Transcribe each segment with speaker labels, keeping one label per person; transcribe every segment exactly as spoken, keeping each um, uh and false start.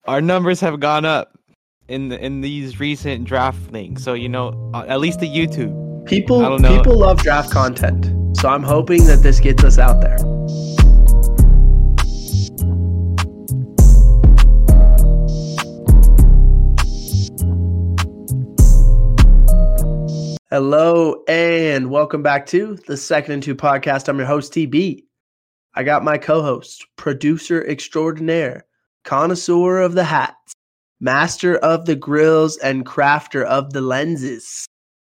Speaker 1: our numbers have gone up in the, in these recent draft things. So you know, uh, at least the YouTube. I
Speaker 2: People
Speaker 1: don't know.
Speaker 2: people love draft content. So I'm hoping that this gets us out there. Hello and welcome back to the Second and Two podcast. I'm your host, T B. I got my co-host, producer extraordinaire, connoisseur of the hats, master of the grills, and crafter of the lenses,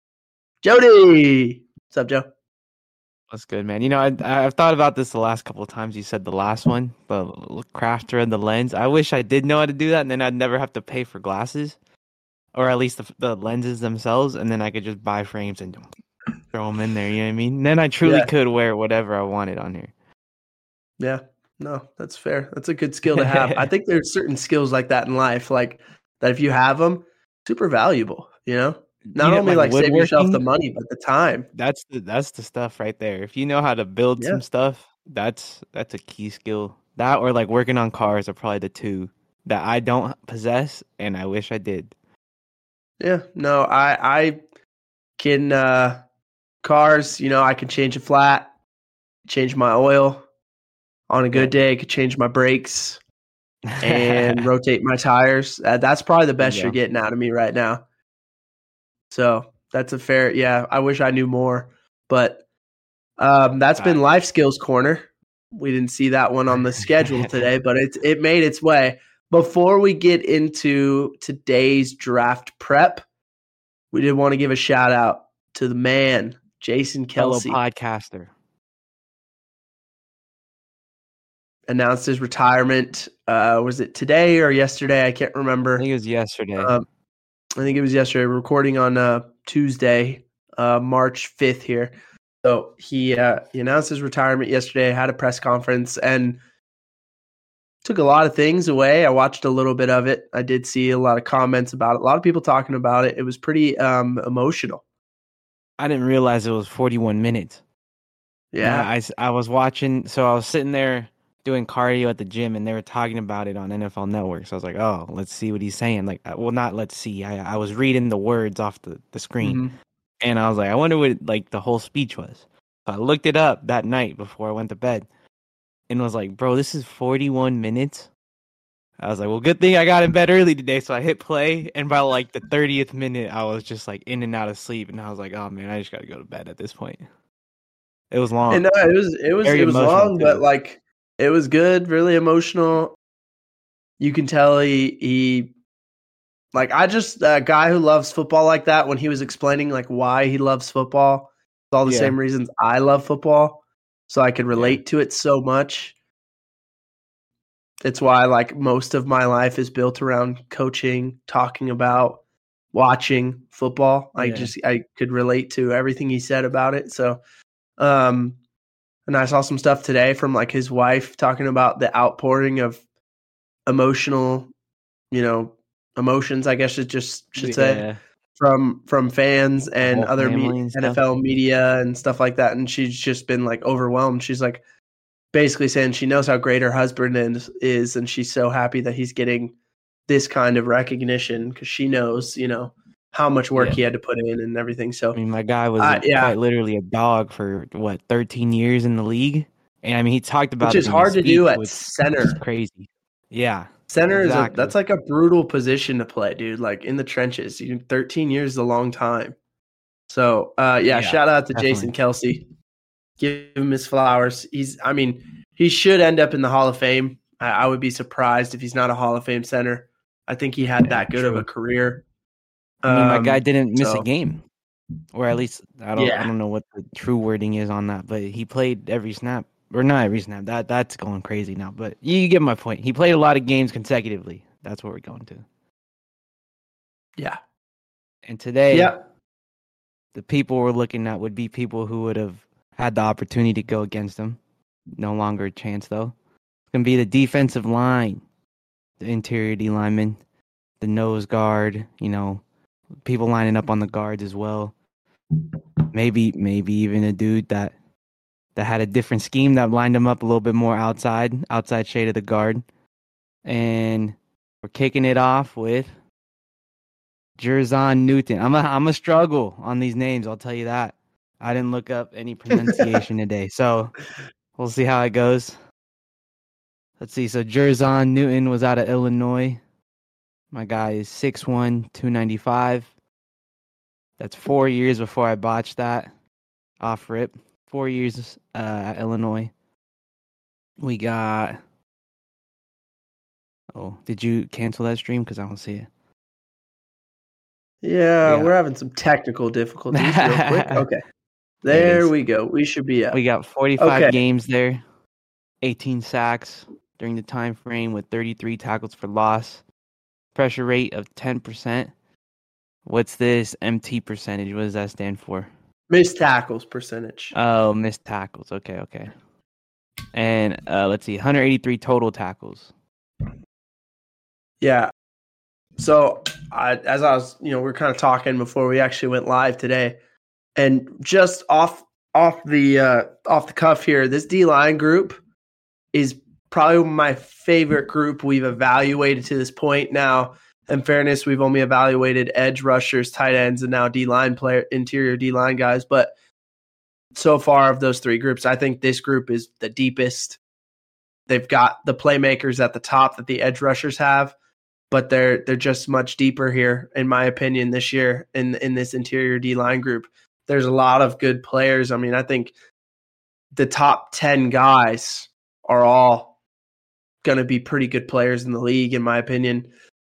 Speaker 2: Jody. What's up, Joe?
Speaker 1: That's good, man. You know, I, I've thought about this the last couple of times. You said the last one, the crafter and the lens. I wish I did know how to do that, and then I'd never have to pay for glasses, or at least the, the lenses themselves, and then I could just buy frames and throw them in there. You know what I mean? And then I truly
Speaker 2: Yeah.
Speaker 1: could wear whatever I wanted on here.
Speaker 2: Yeah, no, that's fair. That's a good skill to have. I think there's certain skills like that in life, like that if you have them, super valuable, you know? Not
Speaker 1: You know,
Speaker 2: only like, save yourself the
Speaker 1: woodworking,
Speaker 2: money, but the time.
Speaker 1: That's the that's the stuff right there. If you know how to build
Speaker 2: Yeah.
Speaker 1: some stuff, that's that's a key skill. That or like working on cars are probably the two that I don't possess and I wish I did.
Speaker 2: Yeah, no, I I can uh cars, you know, I can change a flat, change my oil. On a good
Speaker 1: Yeah.
Speaker 2: day, I could change my brakes and rotate my tires. Uh, that's probably the best
Speaker 1: Yeah.
Speaker 2: you're getting out of me right now. So that's a fair, yeah, I wish I knew more. But um, that's been
Speaker 1: Facts.
Speaker 2: Life Skills Corner. We didn't see that one on the schedule today, but it, it made its way. Before we get into today's draft prep, we did want to give a shout out to the man, Jason
Speaker 1: Fellow
Speaker 2: Kelce.
Speaker 1: podcaster.
Speaker 2: Announced his retirement. Uh, was it today or yesterday? I can't remember.
Speaker 1: I think it was yesterday.
Speaker 2: Um, I think it was yesterday. We're recording on uh, Tuesday, uh, March fifth here. So he uh, he announced his retirement yesterday, had a press conference, and took a lot of things away. I watched a little bit of it. I did see a lot of comments about it. A lot of people talking about it. It was pretty um, emotional.
Speaker 1: I didn't realize it was forty-one minutes.
Speaker 2: Yeah.
Speaker 1: I, I was watching, so I was sitting there doing cardio at the gym, and they were talking about it on N F L Network. So I was like, oh, let's see what he's saying. Like, well, not let's see. I, I was reading the words off the, the screen,
Speaker 2: Mm-hmm.
Speaker 1: and I was like, I wonder what like the whole speech was. So I looked it up that night before I went to bed, and was like, bro, this is forty-one minutes. I was like, well, good thing I got in bed early today. So I hit play, and by like the thirtieth minute, I was just like in and out of sleep, and I was like, oh man, I just got to go to bed at this point. It was long.
Speaker 2: And no, it was it was
Speaker 1: Very
Speaker 2: it was
Speaker 1: emotional,
Speaker 2: long,
Speaker 1: too.
Speaker 2: but like it was good, really emotional. You can tell he he like I just a guy who loves football like that. When he was explaining like why he loves football, it's all the
Speaker 1: Yeah.
Speaker 2: same reasons I love football, so I could relate to it so much. It's why like most of my life is built around coaching, talking about, watching football. I
Speaker 1: Yeah.
Speaker 2: just I could relate to everything he said about it. So, um, and I saw some stuff today from like his wife talking about the outpouring of emotional, you know, emotions. I guess it just should say
Speaker 1: Yeah.
Speaker 2: from from fans and
Speaker 1: whole
Speaker 2: other
Speaker 1: family
Speaker 2: me-
Speaker 1: and stuff.
Speaker 2: N F L media and stuff like that. And she's just been like overwhelmed. She's like basically saying she knows how great her husband is, is and she's so happy that he's getting this kind of recognition because she knows, you know, how much work
Speaker 1: Yeah.
Speaker 2: he had to put in and everything. So
Speaker 1: I mean, my guy was
Speaker 2: Uh,
Speaker 1: a-
Speaker 2: yeah.
Speaker 1: quite literally a dog for what thirteen years in the league, and I mean, he talked about
Speaker 2: which
Speaker 1: it
Speaker 2: is
Speaker 1: in
Speaker 2: hard
Speaker 1: his
Speaker 2: to do
Speaker 1: speech,
Speaker 2: at
Speaker 1: which
Speaker 2: center.
Speaker 1: is crazy. Yeah,
Speaker 2: Center
Speaker 1: exactly.
Speaker 2: is a, that's like a brutal position to play, dude. Like in the trenches, you thirteen years is a long time. So, uh, yeah,
Speaker 1: Yeah,
Speaker 2: shout out to
Speaker 1: definitely.
Speaker 2: Jason Kelce. Give him his flowers. He's, I mean, he should end up in the Hall of Fame. I, I would be surprised if he's not a Hall of Fame center. I think he had
Speaker 1: Yeah,
Speaker 2: that good of
Speaker 1: true.
Speaker 2: a career.
Speaker 1: I mean, my
Speaker 2: Um,
Speaker 1: guy didn't miss
Speaker 2: so-
Speaker 1: a game, or at least I don't.
Speaker 2: Yeah.
Speaker 1: I don't know what the true wording is on that, but he played every snap, or not every snap. That that's going crazy now, but you, you get my point. He played a lot of games consecutively. That's what we're going to.
Speaker 2: Yeah.
Speaker 1: And today,
Speaker 2: Yeah.
Speaker 1: the people we're looking at would be people who would have had the opportunity to go against him. No longer a chance, though. It's going to be the defensive line, the interior D lineman, the nose guard, you know, people lining up on the guards as well. Maybe maybe even a dude that that had a different scheme that lined him up a little bit more outside, outside shade of the guard. And We're kicking it off with Jerzon Newton. I'm a I'm a struggle on these names, I'll tell you that. I didn't look up any pronunciation today, so we'll see how it goes. Let's see. So Jerzon Newton was out of Illinois. My guy is six one, two ninety-five. That's four years before I botched that off rip. Four years uh, at Illinois. We got... Oh, did you cancel that stream? Because I don't see it.
Speaker 2: Yeah,
Speaker 1: Yeah.
Speaker 2: we're having some technical difficulties real quick. Okay. There we go. We should be up.
Speaker 1: We got forty-five
Speaker 2: Okay.
Speaker 1: games there, eighteen sacks during the time frame with thirty-three tackles for loss. Pressure rate of ten percent. What's this M T percentage? What does that stand for?
Speaker 2: Missed tackles percentage.
Speaker 1: Oh, missed tackles. Okay, okay. And uh, let's see, one hundred eighty-three total tackles.
Speaker 2: Yeah. So I, as I was, you know, we we're kind of talking before we actually went live today, and just off off the uh, off the cuff here, this D-line group is probably my favorite group we've evaluated to this point. Now, in fairness, we've only evaluated edge rushers, tight ends, and now D-line player, interior D-line guys. But so far of those three groups, I think this group is the deepest. They've got the playmakers at the top that the edge rushers have, but they're they're just much deeper here, in my opinion, this year in in this interior D-line group. There's a lot of good players. I mean, I think the top ten guys are all going to be pretty good players in the league, in my opinion.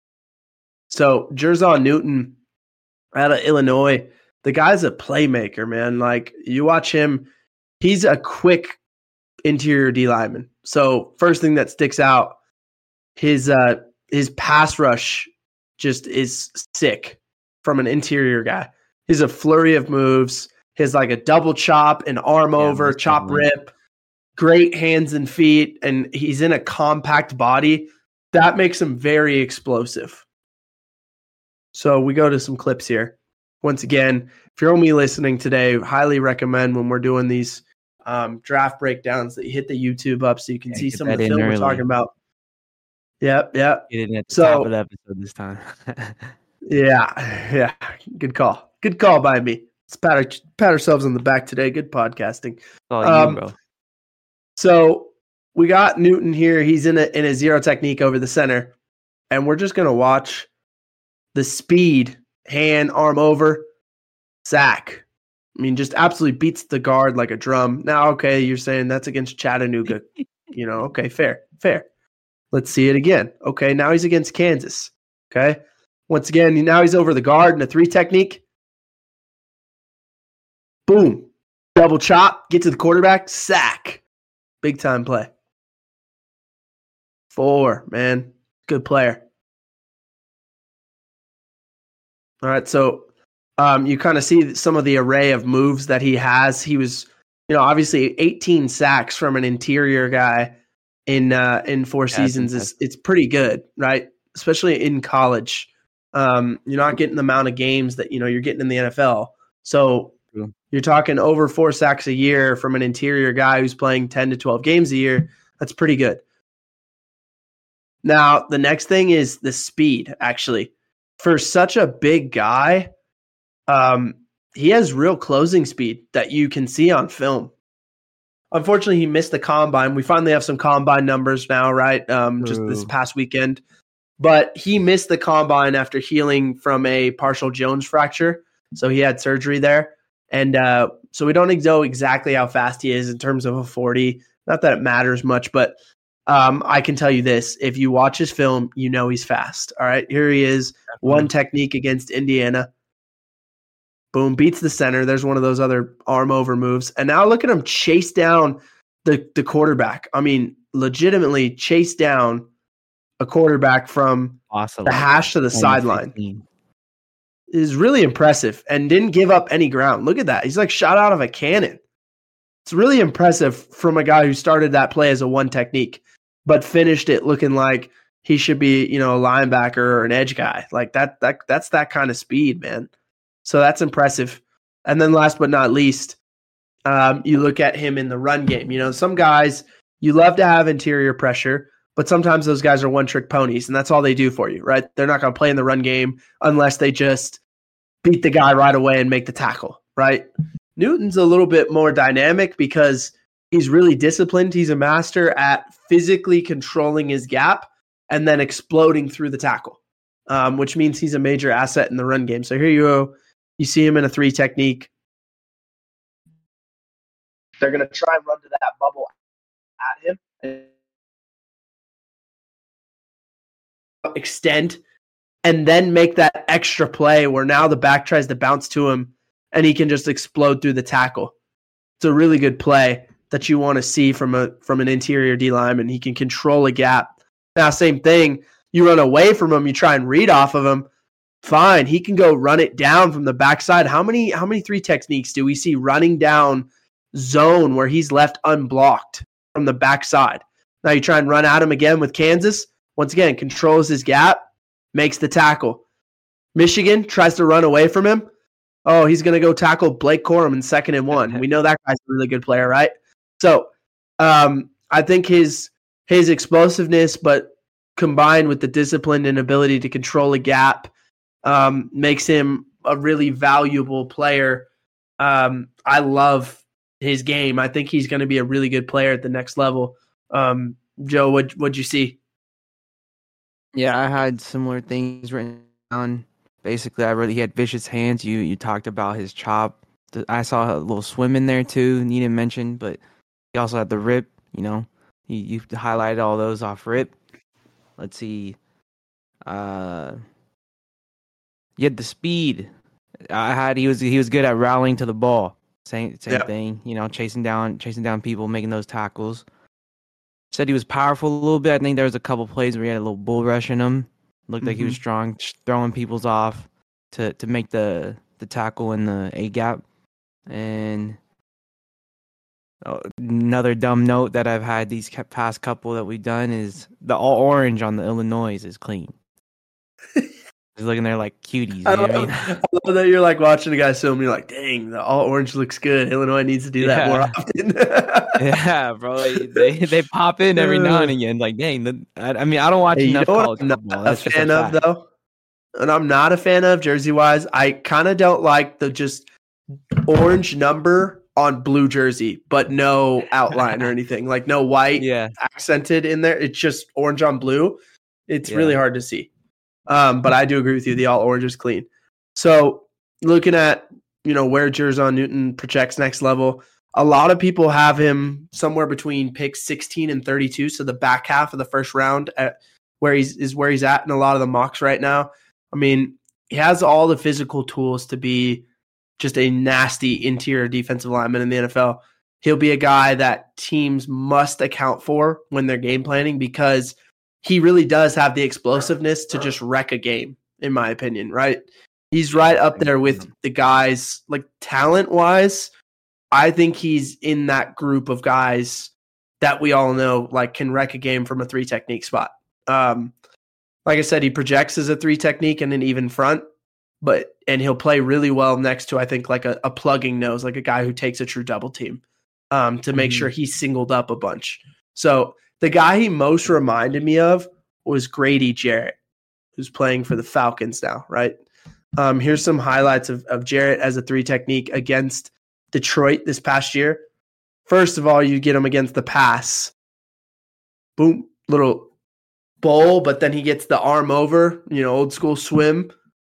Speaker 2: So Jerzon Newton out of Illinois, the guy's a playmaker, man. Like, you watch him, he's a quick interior D lineman. So first thing that sticks out, his uh, his pass rush just is sick from an interior guy. He's a flurry of moves. He's like a double chop, an arm
Speaker 1: Yeah,
Speaker 2: over,
Speaker 1: most
Speaker 2: chop
Speaker 1: definitely.
Speaker 2: rip, great hands and feet, and he's in a compact body. That makes him very explosive. So we go to some clips here. Once again, if you're only listening today, highly recommend when we're doing these um, draft breakdowns that you hit the YouTube up so you can
Speaker 1: Yeah,
Speaker 2: see
Speaker 1: get
Speaker 2: some of
Speaker 1: that
Speaker 2: the
Speaker 1: in
Speaker 2: film we're
Speaker 1: early.
Speaker 2: talking about. Yep, yep.
Speaker 1: Get it at the
Speaker 2: So-
Speaker 1: top of the episode this time.
Speaker 2: Yeah, yeah. Good call. Good call by me. Let's pat, our, pat ourselves on the back today. Good podcasting.
Speaker 1: It's all
Speaker 2: Um,
Speaker 1: you, bro.
Speaker 2: So we got Newton here. He's in a in a zero technique over the center, and we're just gonna watch the speed, hand, arm over, sack. I mean, just absolutely beats the guard like a drum. Now, okay, you're saying that's against Chattanooga. You know, okay, fair, fair. Let's see it again. Okay, now he's against Kansas. Okay, once again, now he's over the guard in a three technique. Boom, double chop, get to the quarterback, sack. Big time play. Four, man. Good player. All right, so um, you kind of see some of the array of moves that he has. He was, you know, obviously eighteen sacks from an interior guy in uh, in four
Speaker 1: Yeah, that's
Speaker 2: seasons is it's pretty good, right? Especially in college. Um, you're not getting the amount of games that you know you're getting in the N F L. So
Speaker 1: True.
Speaker 2: you're talking over four sacks a year from an interior guy who's playing ten to twelve games a year. That's pretty good. Now, the next thing is the speed, actually. For such a big guy, um, he has real closing speed that you can see on film. Unfortunately, he missed the combine. We finally have some combine numbers now, right? Um, just this
Speaker 1: True.
Speaker 2: past weekend. But he missed the combine after healing from a partial Jones fracture. So he had surgery there. And uh, so we don't know exactly how fast he is in terms of a forty. Not that it matters much, but um, I can tell you this. If you watch his film, you know he's fast. All right, here he is. One technique against Indiana. Boom, beats the center. There's one of those other arm over moves. And now look at him chase down the, the quarterback. I mean, legitimately chase down a quarterback from
Speaker 1: Awesome.
Speaker 2: the hash to the sideline. Is really impressive and didn't give up any ground. Look at that. He's like shot out of a cannon. It's really impressive from a guy who started that play as a one technique, but finished it looking like he should be, you know, a linebacker or an edge guy. Like that, that that's that kind of speed, man. So that's impressive. And then last but not least, um, you look at him in the run game. You know, some guys, you love to have interior pressure, but sometimes those guys are one-trick ponies, and that's all they do for you, right? They're not going to play in the run game unless they just beat the guy right away and make the tackle, right? Newton's a little bit more dynamic because he's really disciplined. He's a master at physically controlling his gap and then exploding through the tackle, um, which means he's a major asset in the run game. So here you go. You see him in a three technique. They're going to try and run to that bubble at him and extend and then make that extra play where now the back tries to bounce to him and he can just explode through the tackle. It's a really good play that you want to see from a from an interior D lineman. He can control a gap. Now, same thing. You run away from him, you try and read off of him. Fine, he can go run it down from the backside. How many how many three techniques do we see running down zone where he's left unblocked from the backside? Now you try and run at him again with Kansas. Once again, controls his gap, makes the tackle. Michigan tries to run away from him. Oh, he's going to go tackle Blake Corum in second and one. We know that guy's a really good player, right? So um, I think his his explosiveness, but combined with the discipline and ability to control a gap, um, makes him a really valuable player. Um, I love his game. I think he's going to be a really good player at the next level. Um, Joe, what what'd you see?
Speaker 1: Yeah, I had similar things written down. Basically, I really he had vicious hands. You you talked about his chop. I saw a little swim in there too. You didn't mention, but he also had the rip. You know, you you highlighted all those off rip. Let's see. Uh, he had the speed. I had he was he was good at rallying to the ball. Same same
Speaker 2: yeah.
Speaker 1: thing. You know, chasing down chasing down people, making those tackles. Said he was powerful a little bit. I think there was a couple plays where he had a little bull rush in him. Looked like mm-hmm. he was strong, throwing people's off to, to make the, the tackle in the A gap. And oh, another dumb note that I've had these past couple that we've done is the all orange on the Illinois is clean. He's looking there like cuties. You know
Speaker 2: I, love,
Speaker 1: what I, mean?
Speaker 2: I love that you're like watching a guy film and you're like, dang, the all orange looks good. Illinois needs to do
Speaker 1: yeah.
Speaker 2: that more often.
Speaker 1: yeah, bro. They they pop in every now and again. Like, dang, the, I, I mean, I don't watch
Speaker 2: hey,
Speaker 1: enough
Speaker 2: you know
Speaker 1: college
Speaker 2: what I'm
Speaker 1: football.
Speaker 2: not
Speaker 1: That's
Speaker 2: a fan
Speaker 1: a
Speaker 2: of, though? And I'm not a fan of jersey-wise. I kind of don't like the just orange number on blue jersey, but no outline or anything. Like, no white
Speaker 1: yeah.
Speaker 2: accented in there. It's just orange on blue. It's
Speaker 1: yeah.
Speaker 2: really hard to see. Um, but I do agree with you. The all orange is clean. So looking at, you know, where Jer'Zhan Newton projects next level, a lot of people have him somewhere between picks sixteen and thirty-two. So the back half of the first round at where he's is where he's at in a lot of the mocks right now. I mean, he has all the physical tools to be just a nasty interior defensive lineman in the N F L. He'll be a guy that teams must account for when they're game planning because he really does have the explosiveness to just wreck a game, in my opinion, right? He's right up there with the guys, like talent-wise. I think he's in that group of guys that we all know like can wreck a game from a three-technique spot. Um, like I said, he projects as a three-technique and an even front, but and he'll play really well next to, I think, like a, a plugging nose, like a guy who takes a true double team um, to make mm-hmm. sure he's singled up a bunch. So the guy he most reminded me of was Grady Jarrett, who's playing for the Falcons now, right? Um, here's some highlights of, of Jarrett as a three technique against Detroit this past year. First of all, you get him against the pass. Boom, little bowl, but then he gets the arm over, you know, old school swim.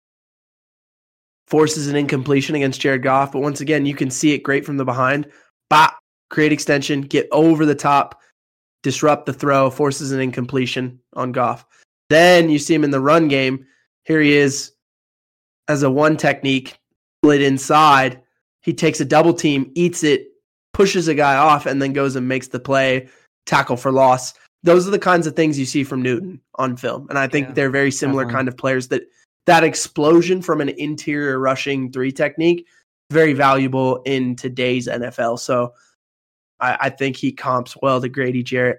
Speaker 2: Forces an incompletion against Jared Goff. But once again, you can see it great from the behind. Bop, create extension, get over the top, disrupt the throw, forces an incompletion on Goff. Then you see him in the run game. Here he is as a one technique, split inside. He takes a double team, eats it, pushes a guy off, and then goes and makes the play, tackle for loss. Those are the kinds of things you see from Newton on film. And I think yeah, they're very similar definitely. kind of players that that explosion from an interior rushing three technique, very valuable in today's N F L. So I, I think he comps well to Grady Jarrett.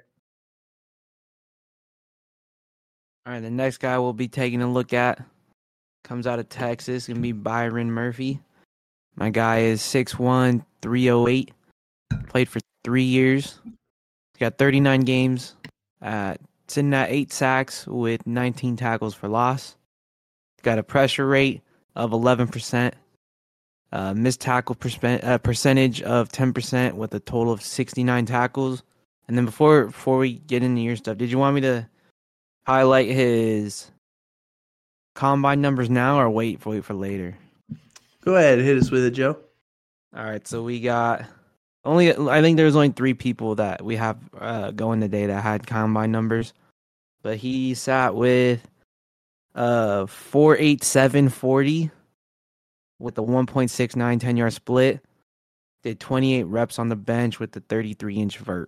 Speaker 1: All right, the next guy we'll be taking a look at comes out of Texas. Going to be Byron Murphy. My guy is six one, three oh eight. Played for three years. He's got thirty-nine games at sitting at eight sacks with nineteen tackles for loss. Got a pressure rate of eleven percent. Uh, missed tackle perspe- uh, percentage of ten percent with a total of sixty-nine tackles. And then before before we get into your stuff, did you want me to highlight his combine numbers now or wait for wait for later?
Speaker 2: Go ahead, hit us with it, Joe.
Speaker 1: All right, so we got only I think there's only three people that we have uh, going today that had combine numbers, but he sat with uh four eight seven forty with a one point six nine ten-yard split. Did twenty-eight reps on the bench with the thirty-three inch vert.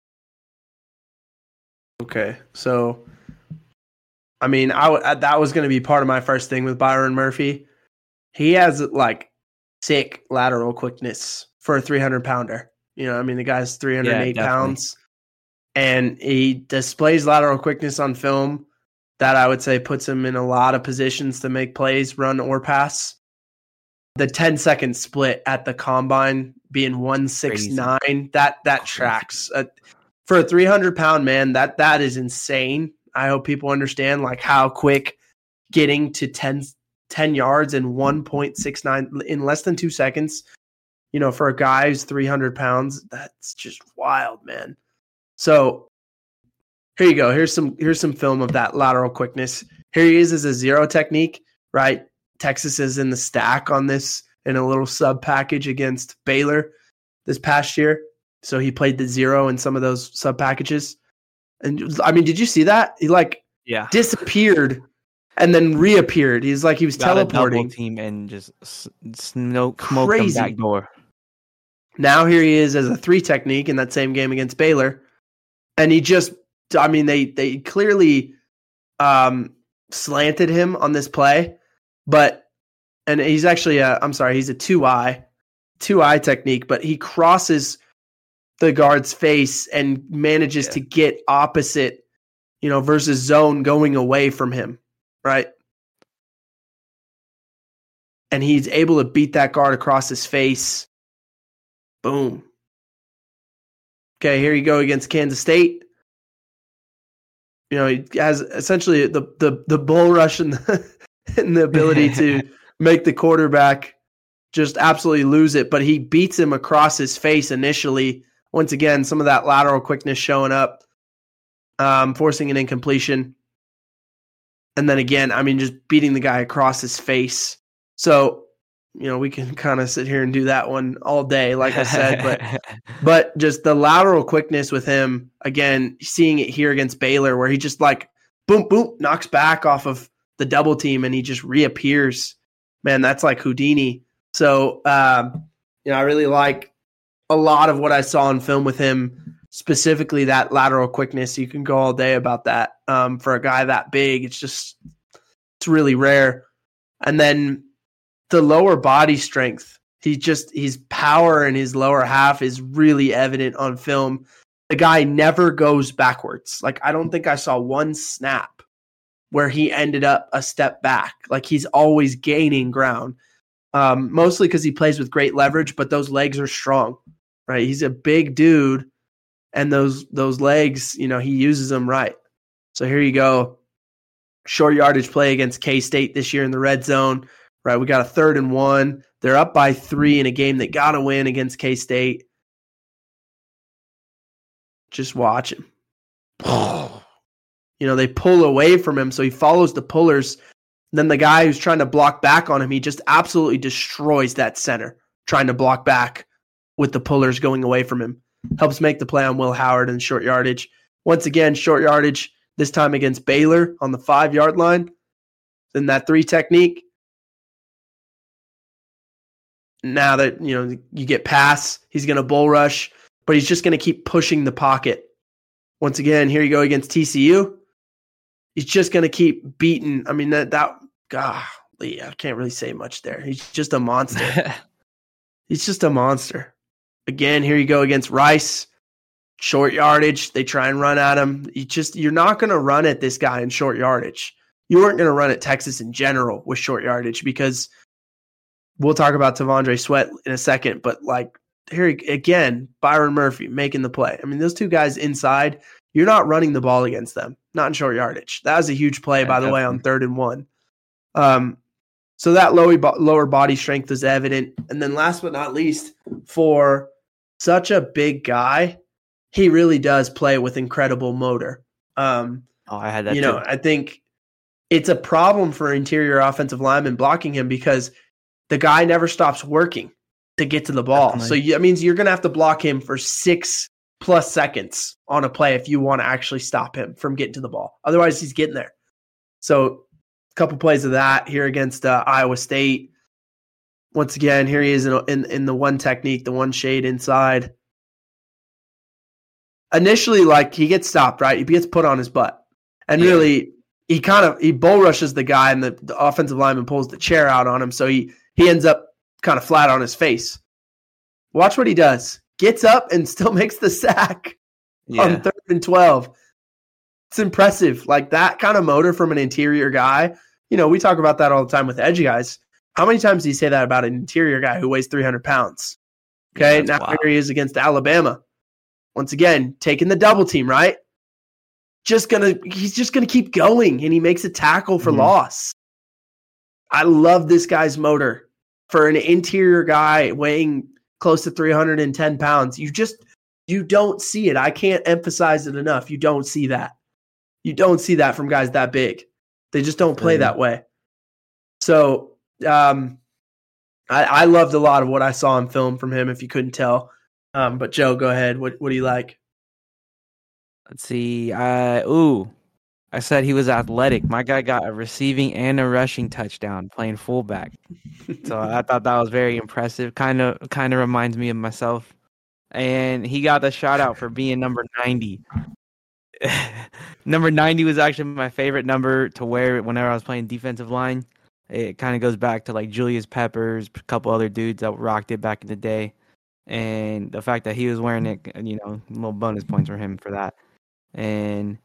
Speaker 2: Okay, so I mean, I w- that was going to be part of my first thing with Byron Murphy. He has like sick lateral quickness for a three hundred pounder. You know, I mean, the guy's three hundred eight
Speaker 1: Yeah,
Speaker 2: pounds, and he displays lateral quickness on film that I would say puts him in a lot of positions to make plays, run or pass. The ten second split at the combine being one sixty-nine, that that Crazy. tracks. Uh, for a three hundred pound man, that that is insane. I hope people understand like how quick getting to ten, ten yards in one point six nine in less than two seconds, you know, for a guy who's three hundred pounds, that's just wild, man. So here you go. Here's some here's some film of that lateral quickness. Here he is as a zero technique, right? Texas is in the stack on this in a little sub package against Baylor this past year. So he played the zero in some of those sub packages. And I mean, did you see that? He like
Speaker 1: yeah.
Speaker 2: disappeared and then reappeared. He's like he was
Speaker 1: Got
Speaker 2: teleporting.
Speaker 1: A double team and just smoke smoked him back door.
Speaker 2: Now here he is as a three technique in that same game against Baylor. And he just I mean they they clearly um, slanted him on this play. But, and he's actually, a, I'm sorry, he's a two eye, two eye technique, but he crosses the guard's face and manages yeah. to get opposite, you know, versus zone going away from him, right? And he's able to beat that guard across his face. Boom. Okay, here you go against Kansas State. You know, he has essentially the the the bull rush and the and the ability to make the quarterback just absolutely lose it. But he beats him across his face initially. Once again, some of that lateral quickness showing up, um, forcing an incompletion. And then again, I mean, just beating the guy across his face. So, you know, we can kind of sit here and do that one all day, like I said. But but just the lateral quickness with him, again, seeing it here against Baylor where he just like, boom, boom, knocks back off of the double team and he just reappears. Man, that's like Houdini. So, um, you know, I really like a lot of what I saw in film with him, specifically that lateral quickness. You can go all day about that. Um, for a guy that big, it's just, it's really rare. And then the lower body strength, he just, his power in his lower half is really evident on film. The guy never goes backwards. Like, I don't think I saw one snap where he ended up a step back. Like he's always gaining ground, um, mostly because he plays with great leverage, but those legs are strong, right? He's a big dude, and those those legs, you know, he uses them right. So here you go. Short yardage play against K-State this year in the red zone, right? We got a third and one. They're up by three in a game they got to win against K-State. Just watch him. You know, they pull away from him, so he follows the pullers. Then the guy who's trying to block back on him, he just absolutely destroys that center, trying to block back with the pullers going away from him. Helps make the play on Will Howard in short yardage. Once again, short yardage, this time against Baylor on the five-yard line. Then that three technique. Now that, you know, you get pass, he's going to bull rush, but he's just going to keep pushing the pocket. Once again, here you go against T C U. He's just going to keep beating. I mean, that, that golly, I can't really say much there. He's just a monster. He's just a monster. Again, here you go against Rice. Short yardage. They try and run at him. You just, you're not going to run at this guy in short yardage. You weren't going to run at Texas in general with short yardage because we'll talk about T'Vondre Sweat in a second. But like here again, Byron Murphy making the play. I mean, those two guys inside, you're not running the ball against them, not in short yardage. That was a huge play,
Speaker 1: Yeah,
Speaker 2: by the
Speaker 1: definitely.
Speaker 2: way, on third and one. Um, so that lower, lower body strength is evident. And then last but not least, for such a big guy, he really does play with incredible motor. Um,
Speaker 1: Oh, I had that
Speaker 2: you
Speaker 1: too.
Speaker 2: know, I think it's a problem for interior offensive linemen blocking him because the guy never stops working to get to the ball.
Speaker 1: Definitely.
Speaker 2: So that means you're going to have to block him for six plus seconds on a play if you want to actually stop him from getting to the ball. Otherwise, he's getting there. So a couple plays of that here against uh, Iowa State. Once again, here he is in, in, in the one technique, the one shade inside. Initially, like, he gets stopped, right? He gets put on his butt. And
Speaker 1: Yeah.
Speaker 2: really, he kind of he bull rushes the guy, and the, the offensive lineman pulls the chair out on him, so he he ends up kind of flat on his face. Watch what he does. Gets up and still makes the sack
Speaker 1: Yeah.
Speaker 2: on third and twelve. It's impressive. Like, that kind of motor from an interior guy. You know, we talk about that all the time with edge guys. How many times do you say that about an interior guy who weighs three hundred pounds? Okay,
Speaker 1: Yeah,
Speaker 2: now
Speaker 1: wild.
Speaker 2: here he is against Alabama. Once again, taking the double team, right? Just gonna, he's just gonna keep going, and he makes a tackle for
Speaker 1: Mhm.
Speaker 2: loss. I love this guy's motor for an interior guy weighing close to three hundred ten pounds. You just, you don't see it. I can't emphasize it enough. You don't see that. You don't see that from guys that big. They just don't play
Speaker 1: Really?
Speaker 2: that way. So, um, I, I loved a lot of what I saw in film from him, if you couldn't tell. Um, but Joe, go ahead. What what do you like?
Speaker 1: Let's see. Uh, ooh, I said he was athletic. My guy got a receiving and a rushing touchdown playing fullback. So I thought that was very impressive. Kind of, kind of reminds me of myself. And he got the shout out for being number ninety. Number ninety was actually my favorite number to wear whenever I was playing defensive line. It kind of goes back to like Julius Peppers, a couple other dudes that rocked it back in the day. And the fact that he was wearing it, you know, little bonus points for him for that. And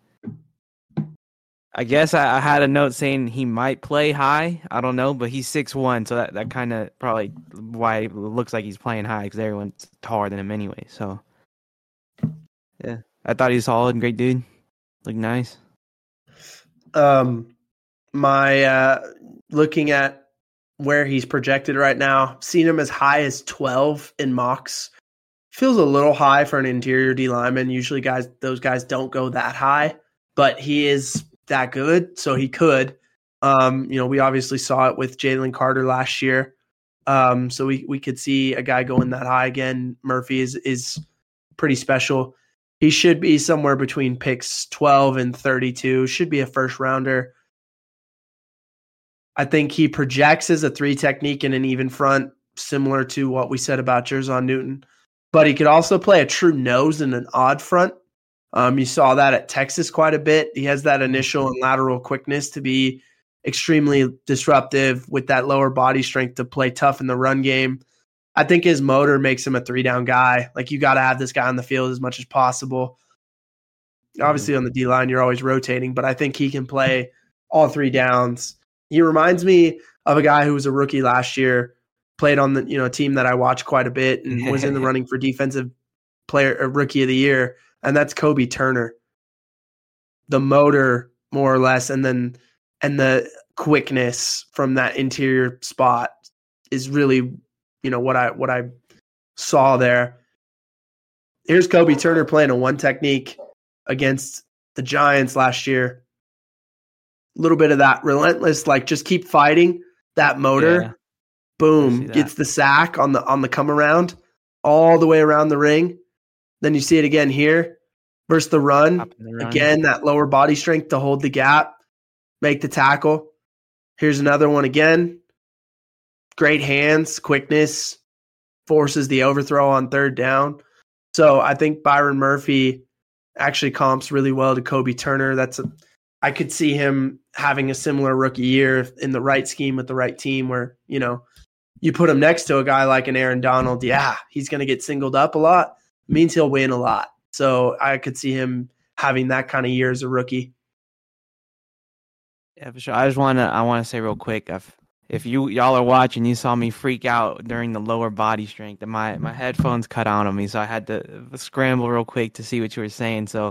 Speaker 1: I guess I, I had a note saying he might play high. I don't know, but he's six one, so that, that kind of probably why it looks like he's playing high because everyone's taller than him anyway. So, yeah, I thought he was solid, great dude. Looked nice.
Speaker 2: Um, my uh, looking at where he's projected right now, seen him as high as twelve in mocks. Feels a little high for an interior D lineman. Usually, guys, those guys don't go that high, but he is that good, so he could. Um, you know, we obviously saw it with Jalen Carter last year, um, so we we could see a guy going that high again. Murphy is is pretty special. He should be somewhere between picks twelve and thirty-two. Should be a first rounder. I think he projects as a three technique in an even front, similar to what we said about Jerzon Newton. But he could also play a true nose and an odd front. Um, you saw that at Texas quite a bit. He has that initial and lateral quickness to be extremely disruptive with that lower body strength to play tough in the run game. I think his motor makes him a three-down guy. Like, you got to have this guy on the field as much as possible. Obviously, on the D-line, you're always rotating, but I think he can play all three downs. He reminds me of a guy who was a rookie last year, played on the you know team that I watched quite a bit, and was in the running for defensive player or rookie of the year, and that's Kobe Turner. The motor, more or less, and then and the quickness from that interior spot is really, you know, what I what I saw there. Here's Kobe Turner playing a one technique against the Giants last year. A little bit of that relentless, like, just keep fighting that motor.
Speaker 1: Yeah. I
Speaker 2: Boom,
Speaker 1: see that.
Speaker 2: gets the sack on the on the come around all the way around the ring. Then you see it again here versus the run.
Speaker 1: Up in the run.
Speaker 2: Again, that lower body strength to hold the gap, make the tackle. Here's another one again. Great hands, quickness, forces the overthrow on third down. So I think Byron Murphy actually comps really well to Kobe Turner. That's a, I could see him having a similar rookie year in the right scheme with the right team where, you know, you put him next to a guy like an Aaron Donald. Yeah, he's going to get singled up a lot. It means he'll win a lot. So I could see him having that kind of year as a rookie.
Speaker 1: Yeah, for sure. I just want to I want to say real quick, if if you y'all are watching, you saw me freak out during the lower body strength, and my my headphones cut out on me, so I had to scramble real quick to see what you were saying. So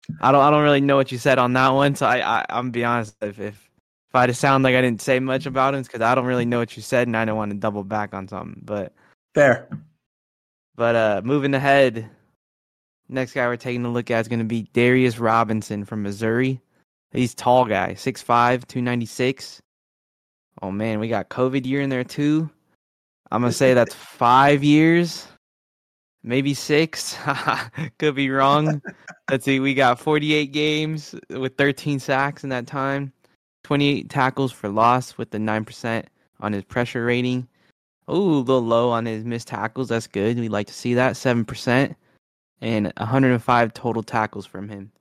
Speaker 1: I don't I don't really know what you said on that one, so I, I I'm be honest, if if if I just sound like I didn't say much about him, it's because I don't really know what you said and I don't want to double back on something. But
Speaker 2: Fair.
Speaker 1: but uh, moving ahead, next guy we're taking a look at is going to be Darius Robinson from Missouri. He's tall guy, six five, two ninety-six. Oh man, we got COVID year in there too. I'm gonna say that's five years. Maybe six. Could be wrong. Let's see. We got forty-eight games with thirteen sacks in that time. twenty-eight tackles for loss with the nine percent on his pressure rating. Ooh, a little low on his missed tackles. That's good. We'd like to see that. seven percent. And one hundred five total tackles from him.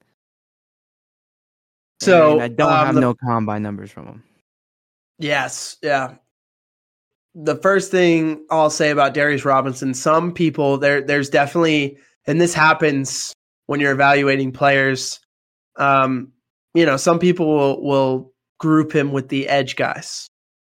Speaker 2: So
Speaker 1: and I don't
Speaker 2: um,
Speaker 1: have
Speaker 2: the,
Speaker 1: no combine numbers from him.
Speaker 2: Yes. Yeah. The first thing I'll say about Darius Robinson, some people there, there's definitely, and this happens when you're evaluating players. Um, you know, some people will, will group him with the edge guys.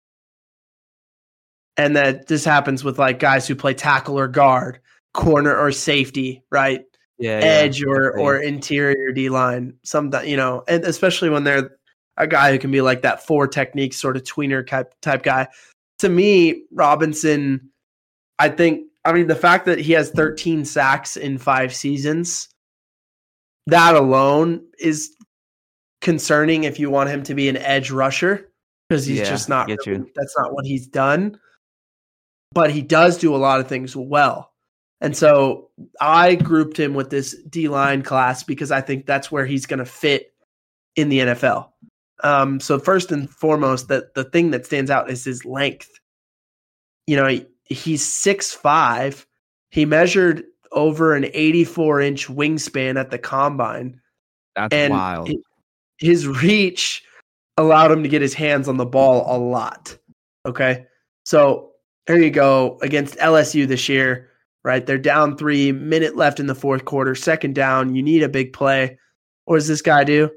Speaker 2: And that this happens with like guys who play tackle or guard, corner or safety, right?
Speaker 1: Yeah,
Speaker 2: Edge
Speaker 1: yeah,
Speaker 2: or,
Speaker 1: definitely.
Speaker 2: or interior D line. Some, you know, and especially when they're a guy who can be like that four technique sort of tweener type, type guy. To me, Robinson, I think, I mean, the fact that he has thirteen sacks in five seasons, that alone is concerning if you want him to be an edge rusher, because he's
Speaker 1: Yeah,
Speaker 2: just not,
Speaker 1: get
Speaker 2: really,
Speaker 1: you.
Speaker 2: that's not what he's done. But he does do a lot of things well. And so I grouped him with this D-line class because I think that's where he's going to fit in the N F L. Um, so first and foremost, that the thing that stands out is his length. You know, he, he's six five. He measured over an eighty-four inch wingspan at the combine.
Speaker 1: That's
Speaker 2: and
Speaker 1: wild.
Speaker 2: It, his reach allowed him to get his hands on the ball a lot. Okay. So there you go against L S U this year, right? They're down three, minute left in the fourth quarter, second down. You need a big play. What does this guy do?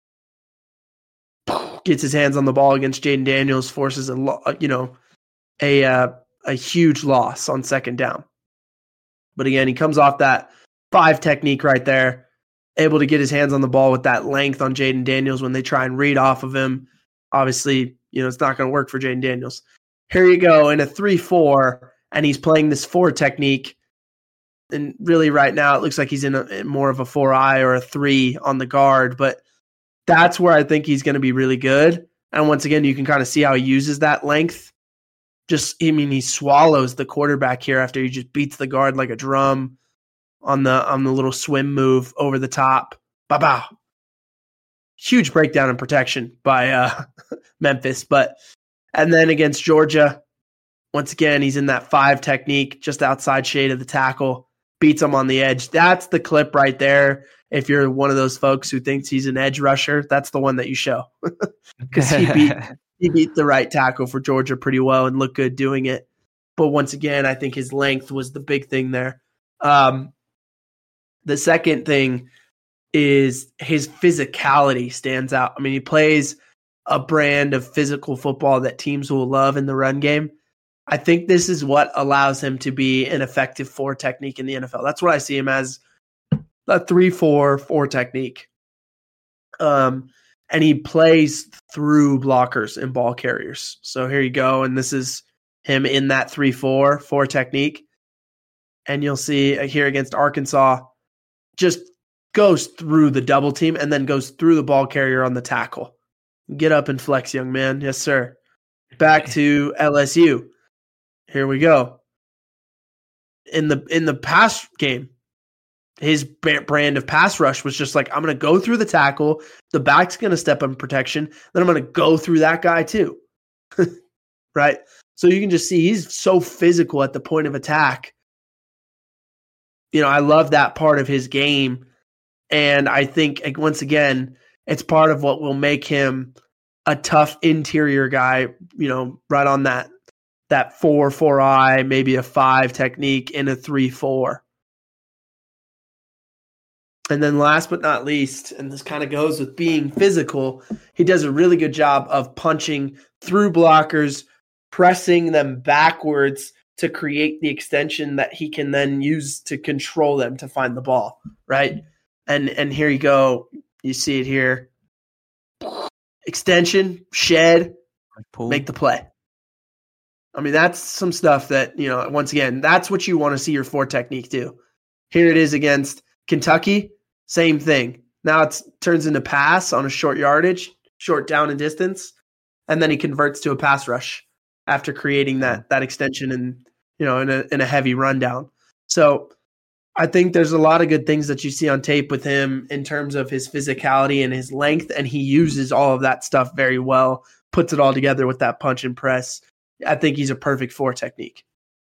Speaker 2: Gets his hands on the ball against Jaden Daniels, forces a lo- you know a uh, a huge loss on second down. But again, he comes off that five technique right there, able to get his hands on the ball with that length on Jaden Daniels when they try and read off of him. Obviously, you know it's not going to work for Jaden Daniels. Here you go in a three four, and he's playing this four technique. And really, right now, it looks like he's in, a, in more of a four eye or a three on the guard, but that's where I think he's going to be really good. And once again, you can kind of see how he uses that length. Just, I mean, he swallows the quarterback here after he just beats the guard like a drum on the on the little swim move over the top. Ba-bow. Huge breakdown in protection by uh, Memphis. But and then against Georgia, once again, he's in that five technique, just outside shade of the tackle, beats him on the edge. That's the clip right there. If you're one of those folks who thinks he's an edge rusher, that's the one that you show. Because he beat he beat the right tackle for Georgia pretty well and looked good doing it. But once again, I think his length was the big thing there. Um, the second thing is his physicality stands out. I mean, he plays a brand of physical football that teams will love in the run game. I think this is what allows him to be an effective four technique in the N F L. That's what I see him as. A three, four, four technique. Um, and he plays through blockers and ball carriers. So here you go. And this is him in that three, four, four technique. And you'll see here against Arkansas, just goes through the double team and then goes through the ball carrier on the tackle. Get up and flex, young man. Yes, sir. Back to L S U. Here we go. In the, in the pass game, his brand of pass rush was just like, I'm going to go through the tackle. The back's going to step in protection. Then I'm going to go through that guy too. Right? So you can just see he's so physical at the point of attack. You know, I love that part of his game. And I think, once again, it's part of what will make him a tough interior guy, you know, right on that, that four, four eye, maybe a five technique in a three, four. And then last but not least, and this kind of goes with being physical, he does a really good job of punching through blockers, pressing them backwards to create the extension that he can then use to control them to find the ball, right? And and here you go. You see it here. Extension, shed,
Speaker 1: Pull.
Speaker 2: make the play. I mean, that's some stuff that, you know, once again, that's what you want to see your four technique do. Here it is against Kentucky. Same thing. Now it turns into pass on a short yardage, short down and distance, and then he converts to a pass rush after creating that that extension and, you know, in a in a heavy rundown. So I think there's a lot of good things that you see on tape with him in terms of his physicality and his length, and he uses all of that stuff very well, puts it all together with that punch and press. I think he's a perfect four technique.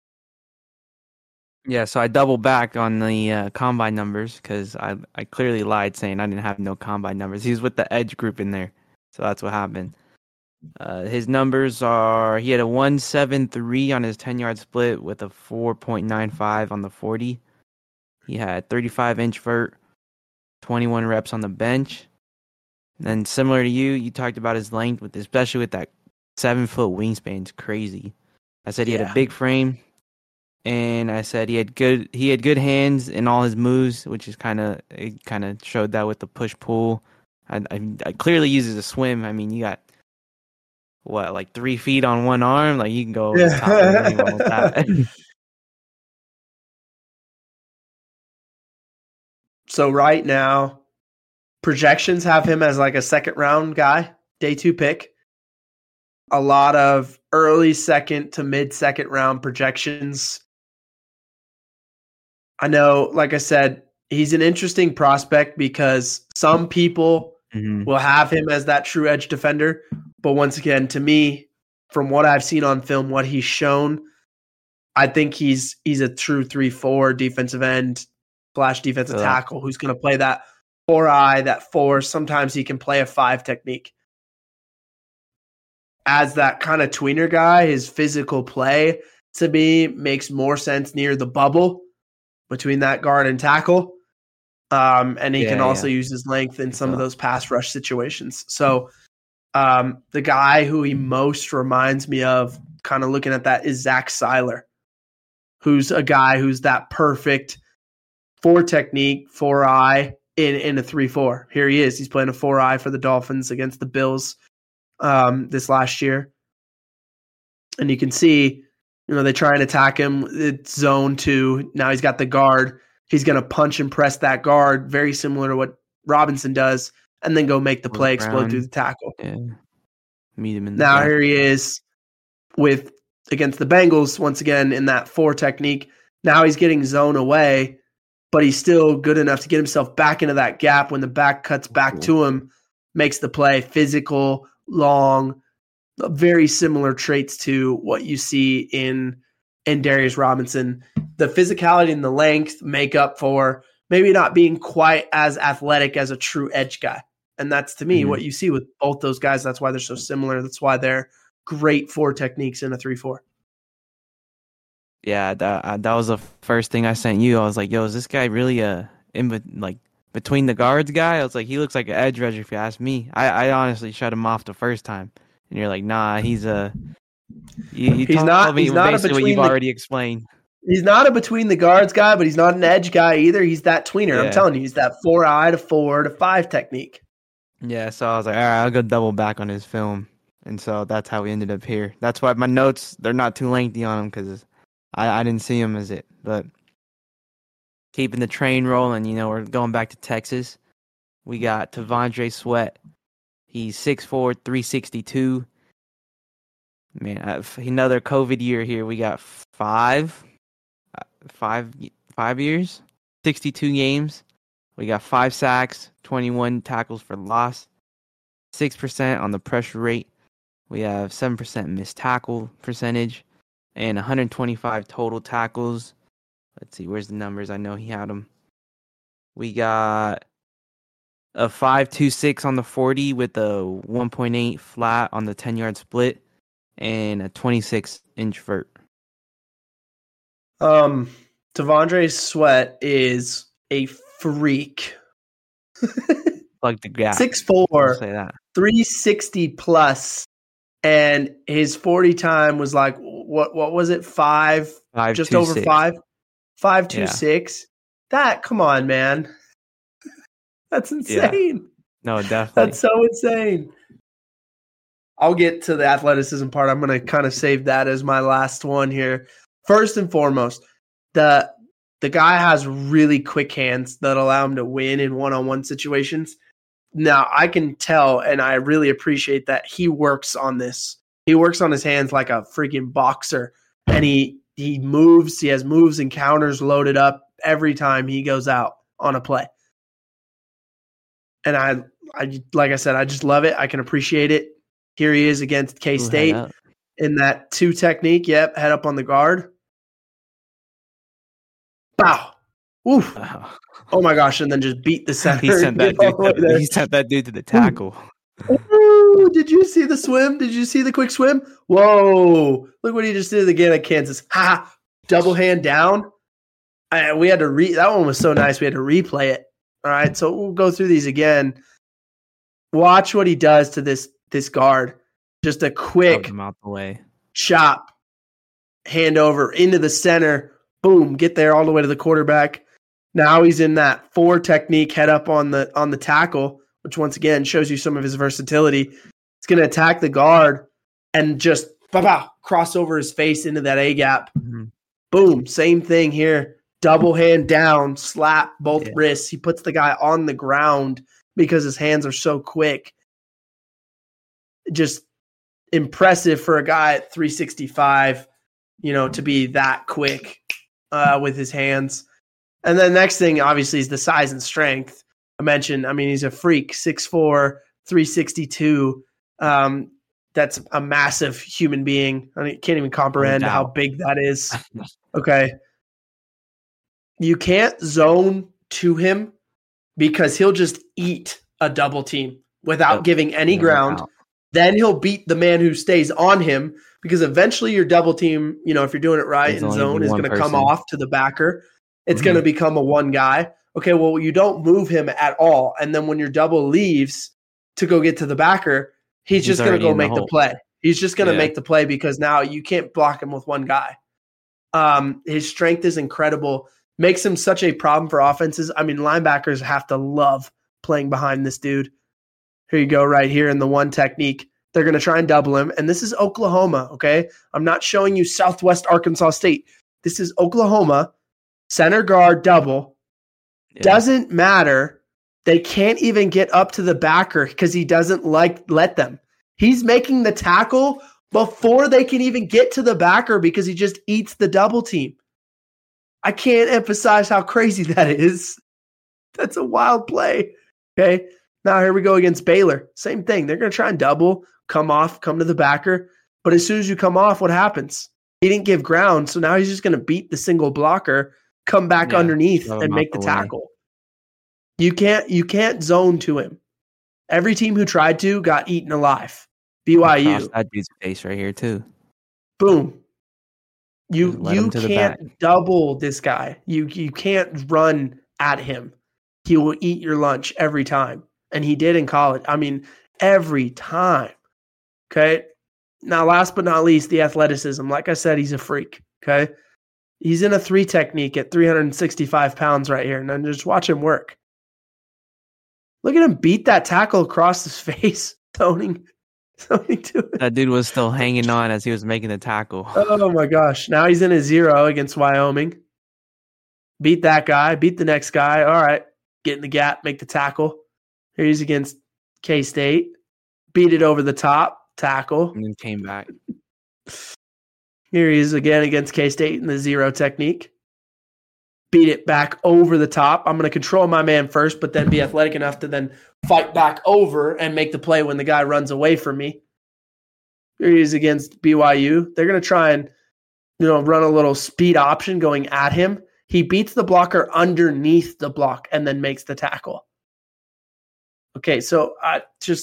Speaker 1: Yeah, so I double back on the uh, combine numbers because I, I clearly lied saying I didn't have no combine numbers. He was with the edge group in there, so that's what happened. Uh, his numbers are, he had a one seven three on his ten-yard split with a four point nine five on the forty. He had thirty-five inch vert, twenty-one reps on the bench. And then similar to you, you talked about his length, with especially with that seven-foot wingspan. It's crazy. I said he
Speaker 2: Yeah.
Speaker 1: had a big frame. And I said he had good he had good hands in all his moves, which is kind of it kind of showed that with the push pull. I, I, I clearly uses a swim. I mean, you got what like three feet on one arm, like you can go over the top of anyone with that.
Speaker 2: So right now, projections have him as like a second round guy, day two pick. A lot of early second to mid second round projections. I know, like I said, he's an interesting prospect because some people
Speaker 1: mm-hmm.
Speaker 2: will have him as that true edge defender. But once again, to me, from what I've seen on film, what he's shown, I think he's he's a true three four defensive end slash defensive
Speaker 1: so,
Speaker 2: tackle who's going to play that four eye, that four. Sometimes he can play a five technique. As that kind of tweener guy, his physical play to me makes more sense near the bubble between that guard and tackle. Um, and he
Speaker 1: yeah,
Speaker 2: can also
Speaker 1: yeah.
Speaker 2: use his length in some
Speaker 1: so.
Speaker 2: of those pass rush situations. So um, the guy who he most reminds me of, kind of looking at that, is Zach Seiler, who's a guy who's that perfect four technique, four eye in, in a three four. Here he is. He's playing a four eye for the Dolphins against the Bills um, this last year. And you can see, you know, they try and attack him. It's zone two. Now he's got the guard. He's going to punch and press that guard, very similar to what Robinson does, and then go make the play, explode through the tackle.
Speaker 1: Yeah. Meet him in the
Speaker 2: now
Speaker 1: back.
Speaker 2: Here he is with against the Bengals once again in that four technique. Now he's getting zone away, but he's still good enough to get himself back into that gap when the back cuts back
Speaker 1: cool.
Speaker 2: to him, makes the play. Physical, long, very similar traits to what you see in in Darius Robinson. The physicality and the length make up for maybe not being quite as athletic as a true edge guy. And that's, to me, mm-hmm. what you see with both those guys. That's why they're so similar. That's why they're great four techniques in a three four.
Speaker 1: Yeah, that uh, that was the first thing I sent you. I was like, yo, is this guy really a in be- like between the guards guy? I was like, he looks like an edge rusher if you ask me. I, I honestly shut him off the first time. And you're like, nah, he's a you, you
Speaker 2: he's not
Speaker 1: me
Speaker 2: he's not a
Speaker 1: basically what
Speaker 2: between
Speaker 1: you've
Speaker 2: the,
Speaker 1: already explained.
Speaker 2: He's not a between the guards guy, but he's not an edge guy either. He's that tweener.
Speaker 1: Yeah.
Speaker 2: I'm telling you, he's that four eye to four to five technique.
Speaker 1: Yeah, so I was like, all right, I'll go double back on his film. And so that's how we ended up here. That's why my notes, they're not too lengthy on him because I, I didn't see him as it. But keeping the train rolling, you know, we're going back to Texas. We got T'Vondre Sweat. He's six four, three sixty-two. Man, another COVID year here. We got five, five, five years, sixty-two games. We got five sacks, twenty-one tackles for loss, six percent on the pressure rate. We have seven percent missed tackle percentage, and one hundred twenty-five total tackles. Let's see, where's the numbers? I know he had them. We got a five two six on the forty with a one point eight flat on the ten-yard split, and a twenty-six inch vert.
Speaker 2: Um, T'Vondre Sweat is a freak.
Speaker 1: Plug the gap.
Speaker 2: six four,
Speaker 1: say that.
Speaker 2: three sixty plus, and his forty time was like, what What was it? Five?
Speaker 1: Five
Speaker 2: just
Speaker 1: two,
Speaker 2: over
Speaker 1: six.
Speaker 2: five? Five two
Speaker 1: yeah.
Speaker 2: six? That, come on, man. That's insane.
Speaker 1: Yeah. No, definitely.
Speaker 2: That's so insane. I'll get to the athleticism part. I'm going to kind of save that as my last one here. First and foremost, the the guy has really quick hands that allow him to win in one-on-one situations. Now, I can tell, and I really appreciate that he works on this. He works on his hands like a freaking boxer, and he he moves. He has moves and counters loaded up every time he goes out on a play. And I, I like I said, I just love it. I can appreciate it. Here he is against K-State in that two technique. Yep, head up on the guard. Bow. Oof. Wow. Oh my gosh, and then just beat the center.
Speaker 1: He sent that, dude to, he sent that dude to the tackle.
Speaker 2: Ooh, did you see the swim? Did you see the quick swim? Whoa. Look what he just did again at Kansas. Ha! Double hand down. I, we had to re that one was so nice. We had to replay it. All right, so we'll go through these again. Watch what he does to this this guard. Just a quick
Speaker 1: him out the way.
Speaker 2: Chop, hand over into the center. Boom, get there all the way to the quarterback. Now he's in that four technique, head up on the on the tackle, which once again shows you some of his versatility. He's going to attack the guard and just bah-bah, cross over his face into that A gap. Mm-hmm. Boom, same thing here. Double hand down, slap both yeah. wrists. He puts the guy on the ground because his hands are so quick. Just impressive for a guy at three sixty-five, you know, to be that quick uh, with his hands. And then next thing, obviously, is the size and strength. I mentioned, I mean, he's a freak, six four, three sixty-two. Um, that's a massive human being. I can't even comprehend how big that is. Okay. You can't zone to him because he'll just eat a double team without yep. giving any yeah, ground. Out. Then he'll beat the man who stays on him because eventually your double team, you know, if you're doing it right in zone, is going to come off to the backer. It's mm-hmm. going to become a one guy. Okay, well, you don't move him at all. And then when your double leaves to go get to the backer, he's, he's just going to go make the, the play. He's just going to yeah. make the play because now you can't block him with one guy. Um, his strength is incredible. Makes him such a problem for offenses. I mean, linebackers have to love playing behind this dude. Here you go, right here in the one technique. They're going to try and double him. And this is Oklahoma, okay? I'm not showing you Southwest Arkansas State. This is Oklahoma. Center guard double. Yeah. Doesn't matter. They can't even get up to the backer because he doesn't like let them. He's making the tackle before they can even get to the backer because he just eats the double team. I can't emphasize how crazy that is. That's a wild play. Okay. Now here we go against Baylor. Same thing. They're going to try and double, come off, come to the backer. But as soon as you come off, what happens? He didn't give ground. So now he's just going to beat the single blocker, come back yeah, underneath and make the, the tackle. You can't, you can't zone to him. Every team who tried to got eaten alive. B Y U.
Speaker 1: That dude's face right here too.
Speaker 2: Boom. You you can't double this guy. You you can't run at him. He will eat your lunch every time. And he did in college. I mean, every time. Okay. Now, last but not least, the athleticism. Like I said, he's a freak. Okay. He's in a three technique at three hundred sixty-five pounds right here. And then just watch him work. Look at him beat that tackle across his face. Toning.
Speaker 1: That dude was still hanging on as he was making the tackle.
Speaker 2: Oh my gosh. Now he's in a zero against Wyoming. Beat that guy. Beat the next guy. All right. Get in the gap. Make the tackle. Here he's against K-State. Beat it over the top. Tackle.
Speaker 1: And then came back.
Speaker 2: Here he is again against K-State in the zero technique. Beat it back over the top. I'm going to control my man first, but then be athletic enough to then fight back over and make the play when the guy runs away from me. Here he is against B Y U. They're going to try and, you know, run a little speed option going at him. He beats the blocker underneath the block and then makes the tackle. Okay, so I just,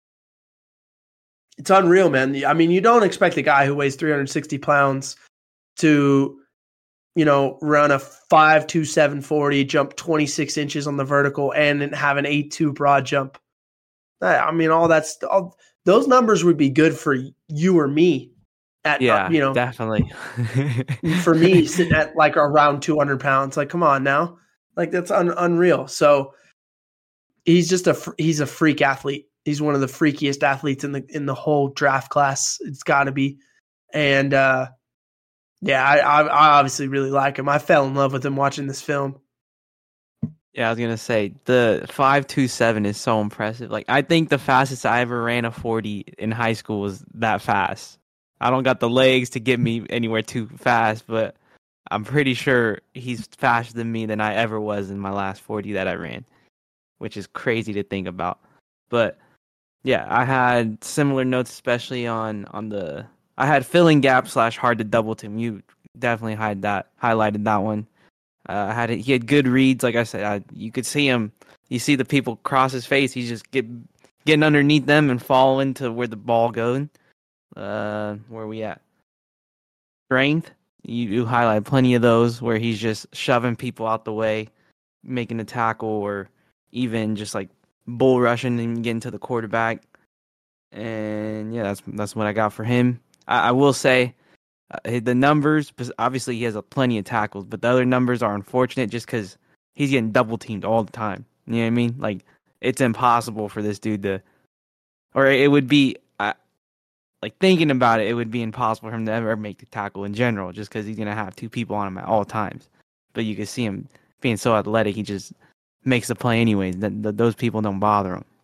Speaker 2: it's unreal, man. I mean, you don't expect a guy who weighs three hundred sixty pounds to, you know, run a five two seven forty, jump twenty-six inches on the vertical, and have an eight two broad jump. I mean, all that's all, those numbers would be good for you or me. At
Speaker 1: yeah,
Speaker 2: uh, you know,
Speaker 1: definitely.
Speaker 2: For me, sitting at like around two hundred pounds, like, come on now, like that's un- unreal. So he's just a he's a freak athlete. He's one of the freakiest athletes in the in the whole draft class. It's got to be, and uh, yeah, I, I I obviously really like him. I fell in love with him watching this film.
Speaker 1: Yeah, I was gonna say the five two seven is so impressive. Like I think the fastest I ever ran a forty in high school was that fast. I don't got the legs to get me anywhere too fast, but I'm pretty sure he's faster than me than I ever was in my last forty that I ran, which is crazy to think about. But yeah, I had similar notes, especially on, on the I had filling gap slash hard to double team. You definitely had that highlighted that one. Uh, I had he had good reads, like I said. I, you could see him. You see the people cross his face. He's just get getting underneath them and following to where the ball going. Uh, where are we at? Strength. You, you highlight plenty of those where he's just shoving people out the way, making a tackle, or even just like bull rushing and getting to the quarterback. And yeah, that's that's what I got for him. I, I will say uh, the numbers, obviously he has a plenty of tackles, but the other numbers are unfortunate just because he's getting double teamed all the time. You know what I mean? Like it's impossible for this dude to, or it would be, uh, like thinking about it, it would be impossible for him to ever make the tackle in general, just because he's gonna have two people on him at all times. But you can see him being so athletic, he just makes the play anyways. That, that those people don't bother him.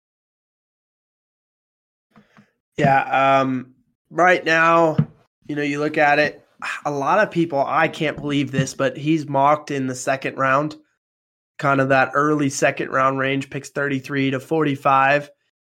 Speaker 2: Yeah. Um, right now, you know, you look at it, a lot of people, I can't believe this, but he's mocked in the second round, kind of that early second round range, picks thirty-three to forty-five.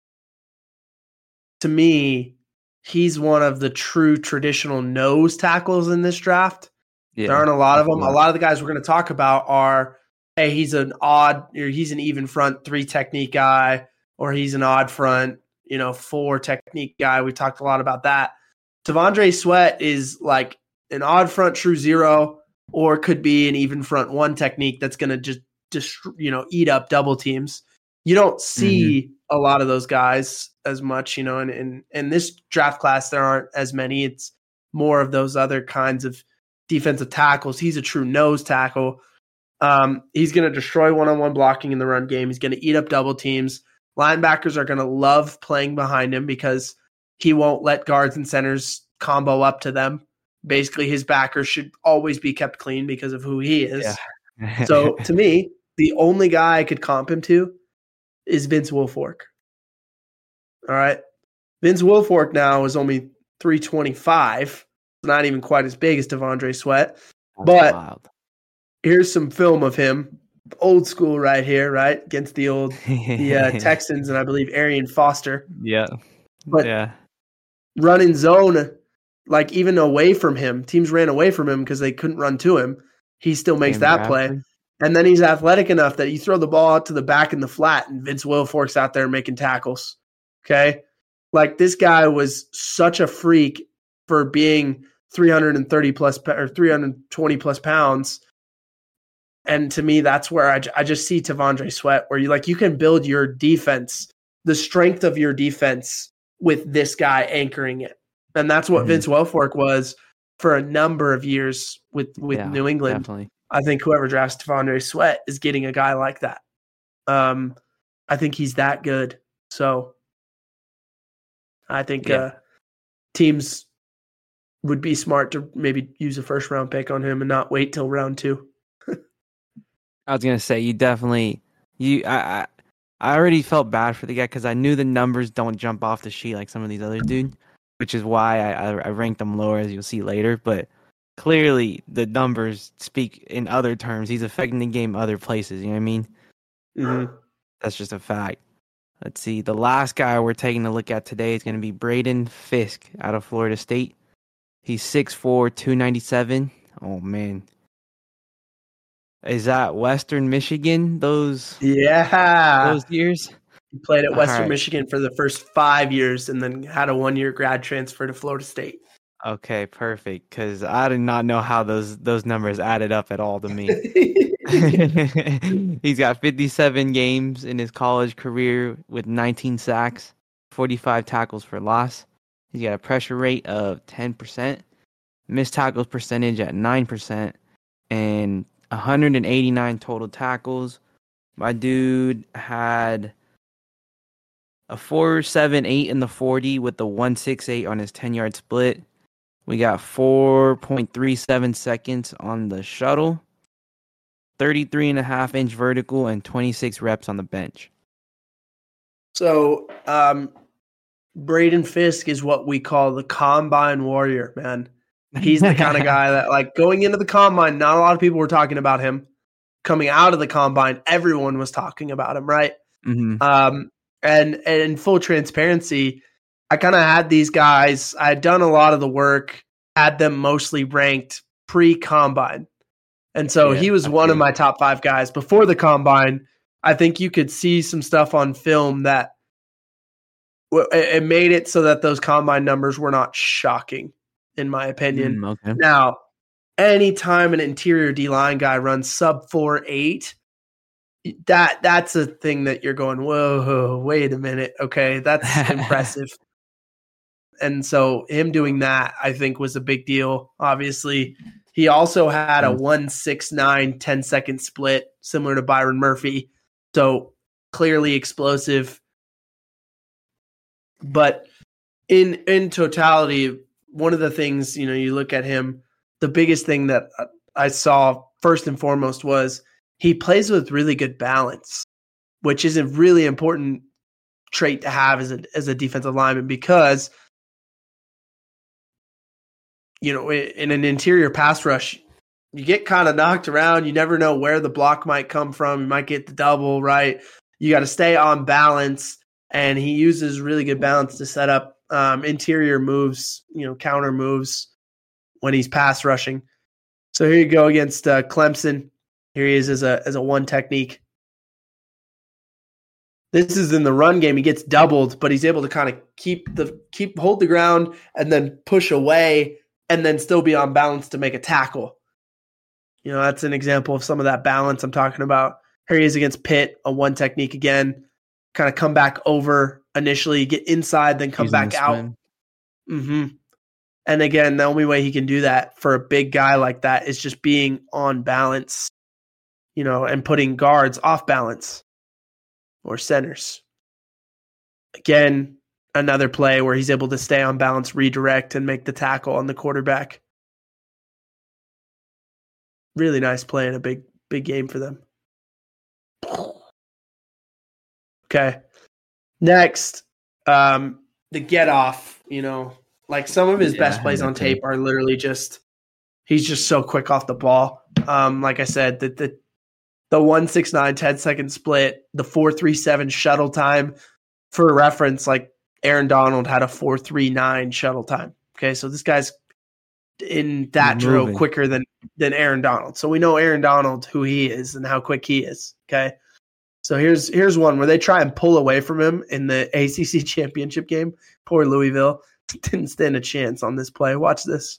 Speaker 2: To me, he's one of the true traditional nose tackles in this draft. Yeah, there aren't a lot of them. A lot of the guys we're going to talk about are, hey, he's an odd, or he's an even front three technique guy, or he's an odd front, you know, four technique guy. We talked a lot about that. T'Vondre Sweat is like an odd front true zero, or could be an even front one technique that's going to just, just, you know, eat up double teams. You don't see mm-hmm. a lot of those guys as much, you know, and in, in this draft class, there aren't as many. It's more of those other kinds of defensive tackles. He's a true nose tackle. Um, he's going to destroy one-on-one blocking in the run game. He's going to eat up double teams. Linebackers are going to love playing behind him because he won't let guards and centers combo up to them. Basically, his backers should always be kept clean because of who he is. Yeah. So, to me, the only guy I could comp him to is Vince Wilfork. All right. Vince Wilfork now is only three twenty-five. Not even quite as big as T'Vondre Sweat. That's but wild. Here's some film of him. Old school right here, right? Against the old the uh, Texans and I believe Arian Foster.
Speaker 1: Yeah.
Speaker 2: But
Speaker 1: yeah.
Speaker 2: running zone, like even away from him, teams ran away from him because they couldn't run to him. He still makes that after. play. And then he's athletic enough that you throw the ball out to the back in the flat and Vince Wilfork's out there making tackles. Okay? Like this guy was such a freak for being three hundred thirty plus or three hundred twenty plus pounds. And to me, that's where I, I just see T'Vondre Sweat, where you like you can build your defense, the strength of your defense with this guy anchoring it. And that's what mm-hmm. Vince Wilfork was for a number of years with, with yeah, New England.
Speaker 1: Definitely.
Speaker 2: I think whoever drafts T'Vondre Sweat is getting a guy like that. Um, I think he's that good. So I think yeah. uh, teams would be smart to maybe use a first round pick on him and not wait till round two.
Speaker 1: I was gonna say you definitely you I I, I already felt bad for the guy because I knew the numbers don't jump off the sheet like some of these other dudes, which is why I, I I ranked them lower as you'll see later. But clearly the numbers speak in other terms. He's affecting the game other places. You know what I mean?
Speaker 2: Mm-hmm.
Speaker 1: That's just a fact. Let's see. The last guy we're taking a look at today is going to be Braden Fisk out of Florida State. He's six four, two ninety-seven. Oh, man. Is that Western Michigan, those,
Speaker 2: yeah.
Speaker 1: those years?
Speaker 2: He played at Western right. Michigan for the first five years and then had a one-year grad transfer to Florida State.
Speaker 1: Okay, perfect, because I did not know how those, those numbers added up at all to me. He's got fifty-seven games in his college career with nineteen sacks, forty-five tackles for loss. He's got a pressure rate of ten percent, missed tackles percentage at nine percent, and one hundred eighty-nine total tackles, My dude had a four seven eight in the forty with the one six eight on his ten-yard split. We got four point three seven seconds on the shuttle, thirty-three and a half inch vertical, and twenty-six reps on the bench.
Speaker 2: So, um, Braden Fisk is what we call the combine warrior, man. He's the kind of guy that, like, going into the combine, not a lot of people were talking about him. Coming out of the combine, everyone was talking about him, right?
Speaker 1: Mm-hmm.
Speaker 2: Um, and, and in full transparency, I kind of had these guys, I had done a lot of the work, had them mostly ranked pre-combine. And so
Speaker 1: Yeah,
Speaker 2: he was
Speaker 1: I
Speaker 2: one of
Speaker 1: see.
Speaker 2: my top five guys. Before the combine, I think you could see some stuff on film that w- it it made it so that those combine numbers were not shocking, in my opinion.
Speaker 1: Mm, okay.
Speaker 2: Now, anytime an interior D-line guy runs sub four eight, that that's a thing that you're going, whoa, wait a minute. Okay, that's impressive. And so him doing that, I think, was a big deal. Obviously, he also had a one six nine ten-second split, similar to Byron Murphy. So clearly explosive. But in in totality, one of the things, you know, you look at him, the biggest thing that I saw first and foremost was he plays with really good balance, which is a really important trait to have as a as a defensive lineman, because you know, in an interior pass rush, you get kind of knocked around. You never know where the block might come from. You might get the double, right? You got to stay on balance, and he uses really good balance to set up um, interior moves, you know, counter moves when he's pass rushing. So here you go against uh, Clemson. Here he is as a as a one technique. This is in the run game. He gets doubled, but he's able to kind of keep the keep hold the ground and then push away, and then still be on balance to make a tackle. You know, that's an example of some of that balance I'm talking about. Here he is against Pitt, a one technique again. Kind of come back over initially, get inside, then come
Speaker 1: Using
Speaker 2: back
Speaker 1: the
Speaker 2: out.
Speaker 1: swim.
Speaker 2: Mm-hmm. And again, the only way he can do that for a big guy like that is just being on balance, you know, and putting guards off balance or centers. Again, another play where he's able to stay on balance, redirect, and make the tackle on the quarterback. Really nice play in a big, big game for them. Okay. Next, um, the get off, you know, like some of his
Speaker 1: Yeah,
Speaker 2: best
Speaker 1: I
Speaker 2: plays
Speaker 1: had
Speaker 2: on
Speaker 1: that
Speaker 2: tape
Speaker 1: too.
Speaker 2: are literally just, he's just so quick off the ball. Um, like I said, the, the, the one six nine ten-second split, the four three seven shuttle time. For reference, like Aaron Donald had a four three nine shuttle time. Okay, so this guy's in that
Speaker 1: He's
Speaker 2: drill
Speaker 1: moving.
Speaker 2: quicker than than Aaron Donald. So we know Aaron Donald, who he is and how quick he is. Okay. So here's here's one where they try and pull away from him in the A C C championship game. Poor Louisville didn't stand a chance on this play. Watch this.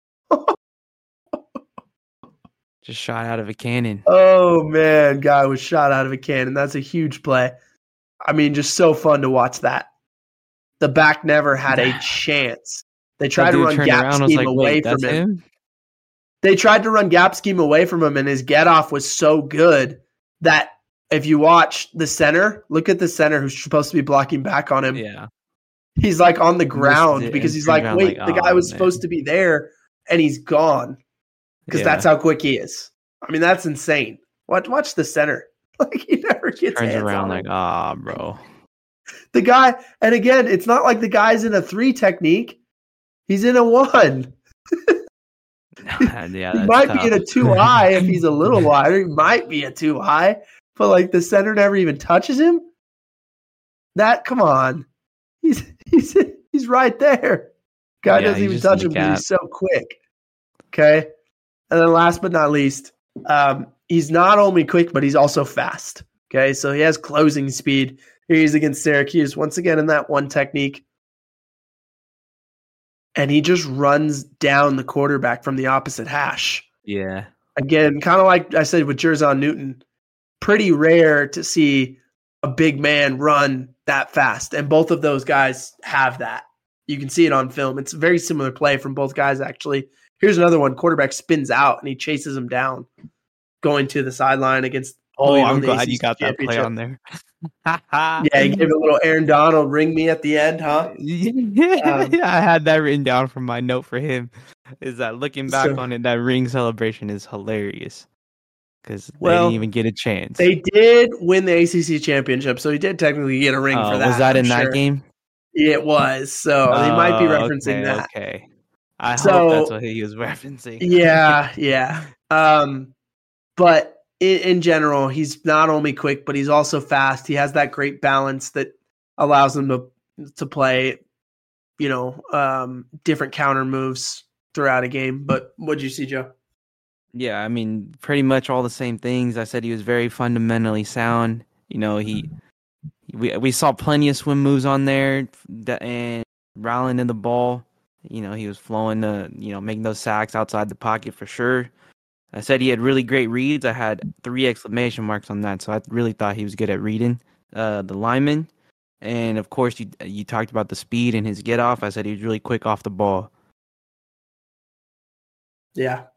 Speaker 1: Just shot out of a cannon.
Speaker 2: Oh man, guy was shot out of a cannon. That's a huge play. I mean, just so fun to watch that. The back never had a chance. They tried
Speaker 1: That
Speaker 2: to
Speaker 1: dude
Speaker 2: run
Speaker 1: turned
Speaker 2: gap
Speaker 1: around, I was
Speaker 2: scheme
Speaker 1: like,
Speaker 2: away
Speaker 1: wait,
Speaker 2: from
Speaker 1: that's
Speaker 2: him.
Speaker 1: him?
Speaker 2: They tried to run gap scheme away from him, and his get off was so good that if you watch the center, look at the center who's supposed to be blocking back on him.
Speaker 1: Yeah.
Speaker 2: He's like on the
Speaker 1: Missed
Speaker 2: ground
Speaker 1: it
Speaker 2: because
Speaker 1: and
Speaker 2: he's
Speaker 1: turned
Speaker 2: like,
Speaker 1: around
Speaker 2: wait,
Speaker 1: like,
Speaker 2: the guy
Speaker 1: "Aw,
Speaker 2: was
Speaker 1: man."
Speaker 2: supposed to be there, and he's gone because
Speaker 1: Yeah.
Speaker 2: that's how quick he is. I mean, that's insane. Watch, watch the center. Like he never gets
Speaker 1: Turns
Speaker 2: hands
Speaker 1: around
Speaker 2: on
Speaker 1: like,
Speaker 2: him.
Speaker 1: ah, bro.
Speaker 2: The guy, and again, it's not like the guy's in a three technique. He's in a one.
Speaker 1: yeah,
Speaker 2: He
Speaker 1: that's
Speaker 2: might
Speaker 1: tough.
Speaker 2: be in a two high if he's a little wider. He might be a two high, but like the center never even touches him. That come on, he's he's he's right there. Guy
Speaker 1: Yeah,
Speaker 2: doesn't
Speaker 1: he's
Speaker 2: even
Speaker 1: just in
Speaker 2: touch
Speaker 1: the
Speaker 2: him because
Speaker 1: gap.
Speaker 2: he's so quick. Okay, and then last but not least, um, he's not only quick but he's also fast. Okay, so he has closing speed. Here he's against Syracuse once again in that one technique. And he just runs down the quarterback from the opposite hash.
Speaker 1: Yeah.
Speaker 2: Again, kind of like I said with Jerzon Newton, pretty rare to see a big man run that fast. And both of those guys have that. You can see it on film. It's a very similar play from both guys, actually. Here's another one. Quarterback spins out and he chases him down, going to the sideline against
Speaker 1: Oh,
Speaker 2: Louisville
Speaker 1: I'm
Speaker 2: in the
Speaker 1: glad you
Speaker 2: A C C
Speaker 1: got that play
Speaker 2: championship.
Speaker 1: on there.
Speaker 2: Yeah, he gave a little Aaron Donald ring me at the end, huh?
Speaker 1: Yeah,
Speaker 2: Um,
Speaker 1: I had that written down from my note for him. Is that looking back
Speaker 2: so,
Speaker 1: on it, that ring celebration is hilarious because they didn't
Speaker 2: well,
Speaker 1: even get a chance.
Speaker 2: they did win the A C C championship, so he did technically get a ring for
Speaker 1: Uh,
Speaker 2: that.
Speaker 1: was that
Speaker 2: I'm
Speaker 1: in that
Speaker 2: sure
Speaker 1: game?
Speaker 2: it was. So they might be
Speaker 1: Oh,
Speaker 2: referencing
Speaker 1: okay,
Speaker 2: that.
Speaker 1: okay. I hope that's
Speaker 2: So
Speaker 1: what he was referencing.
Speaker 2: yeah, yeah. Um, but in, in general, he's not only quick, but he's also fast. He has that great balance that allows him to to play, you know, um, different counter moves throughout a game. But what'd you see, Joe?
Speaker 1: Yeah, I mean, pretty much all the same things. I said he was very fundamentally sound. You know, he we we saw plenty of swim moves on there, that- and rallying in the ball. You know, he was flowing the, you know, making those sacks outside the pocket for sure. I said he had really great reads. I had three exclamation marks on that, so I really thought he was good at reading uh, the lineman. And of course, you you talked about the speed and his get off. I said he was really quick off the ball.
Speaker 2: Yeah.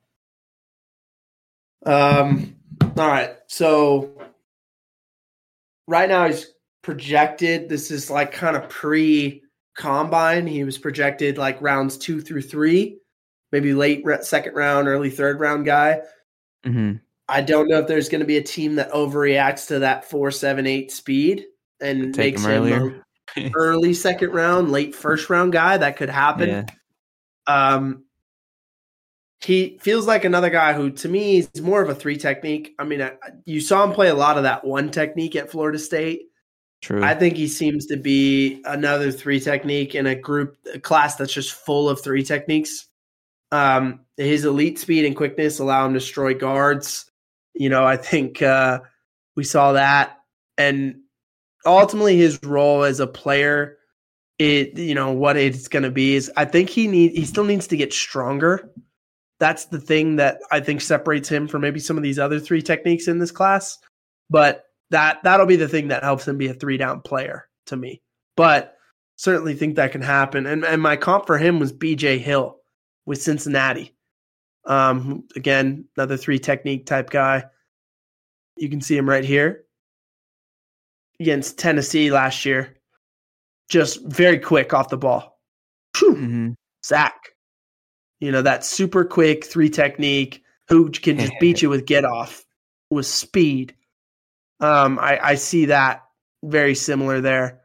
Speaker 2: Um. All right. So right now he's projected. This is like kind of pre combine. He was projected like rounds two through three, maybe late second round, early third round guy.
Speaker 1: Mm-hmm.
Speaker 2: I don't know if there's going to be a team that overreacts to that four, seven, eight speed and
Speaker 1: Take
Speaker 2: makes
Speaker 1: him
Speaker 2: him
Speaker 1: earlier.
Speaker 2: a early second round, late first round guy. That could happen.
Speaker 1: Yeah.
Speaker 2: Um, he feels like another guy who, to me, is more of a three technique. I mean, I, you saw him play a lot of that one technique at Florida State.
Speaker 1: True.
Speaker 2: I think he seems to be another three technique in a group, a class that's just full of three techniques. Um, his elite speed and quickness allow him to destroy guards. You know, I think uh, we saw that. And ultimately his role as a player, it you know, what it's going to be is I think he need he still needs to get stronger. That's the thing that I think separates him from maybe some of these other three techniques in this class. But that that'll be the thing that helps him be a three down player to me. But certainly think that can happen. And and my comp for him was B J Hill with Cincinnati. Um, again, another three technique type guy. You can see him right here against Tennessee last year. Just very quick off the ball.
Speaker 1: Mm-hmm.
Speaker 2: Sack. You know, that super quick three technique who can just beat you with get off with speed. Um, I, I see that very similar there.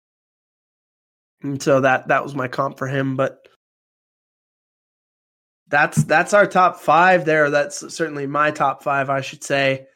Speaker 2: And so that that was my comp for him, but that's that's our top five there. That's certainly my top five, I should say.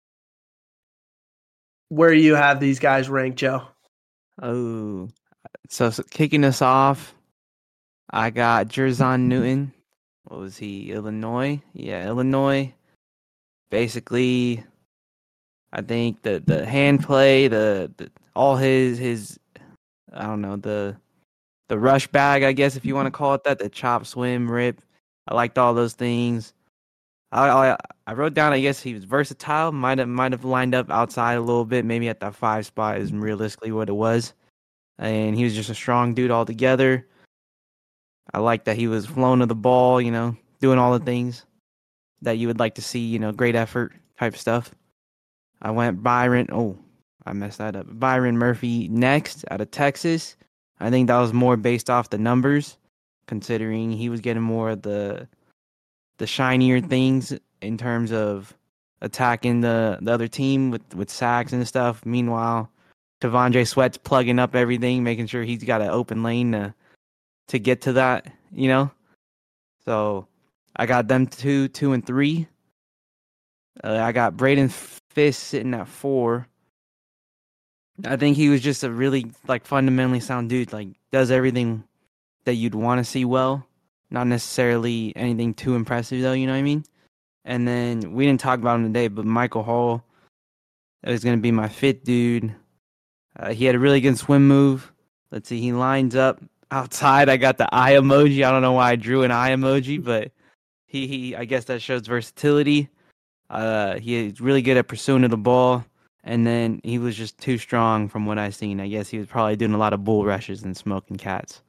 Speaker 2: Where do you have these guys ranked, Joe?
Speaker 1: Oh, so, so kicking us off, I got Jerzon Newton. What was he? Illinois? Yeah, Illinois. Basically, I think the the hand play, the, the all his his, I don't know, the the rush bag, I guess if you want to call it that, the chop, swim, rip. I liked all those things. I I, I wrote down, I guess he was versatile. Might have might have lined up outside a little bit, maybe at that five spot is realistically what it was. And he was just a strong dude altogether. I like that he was flowing to the ball, you know, doing all the things that you would like to see, you know, great effort type stuff. I went Byron. Oh, I messed that up. Byron Murphy next out of Texas. I think that was more based off the numbers, considering he was getting more of the the shinier things in terms of attacking the, the other team with, with sacks and stuff. Meanwhile, T'Vondre Sweat's plugging up everything, making sure he's got an open lane to to get to that, you know? So I got them two, two and three. Uh, I got Braden Fisk sitting at four. I think he was just a really like fundamentally sound dude. Like does everything that you'd want to see well. Not necessarily anything too impressive though. You know what I mean? And then we didn't talk about him today, but Michael Hall is going to be my fifth dude. Uh, he had a really good swim move. Let's see, he lines up outside. I got the eye emoji. I don't know why I drew an eye emoji, but he, he I guess that shows versatility. Uh, he's really good at pursuing the ball, and then he was just too strong from what I've seen. I guess he was probably doing a lot of bull rushes and smoking cats.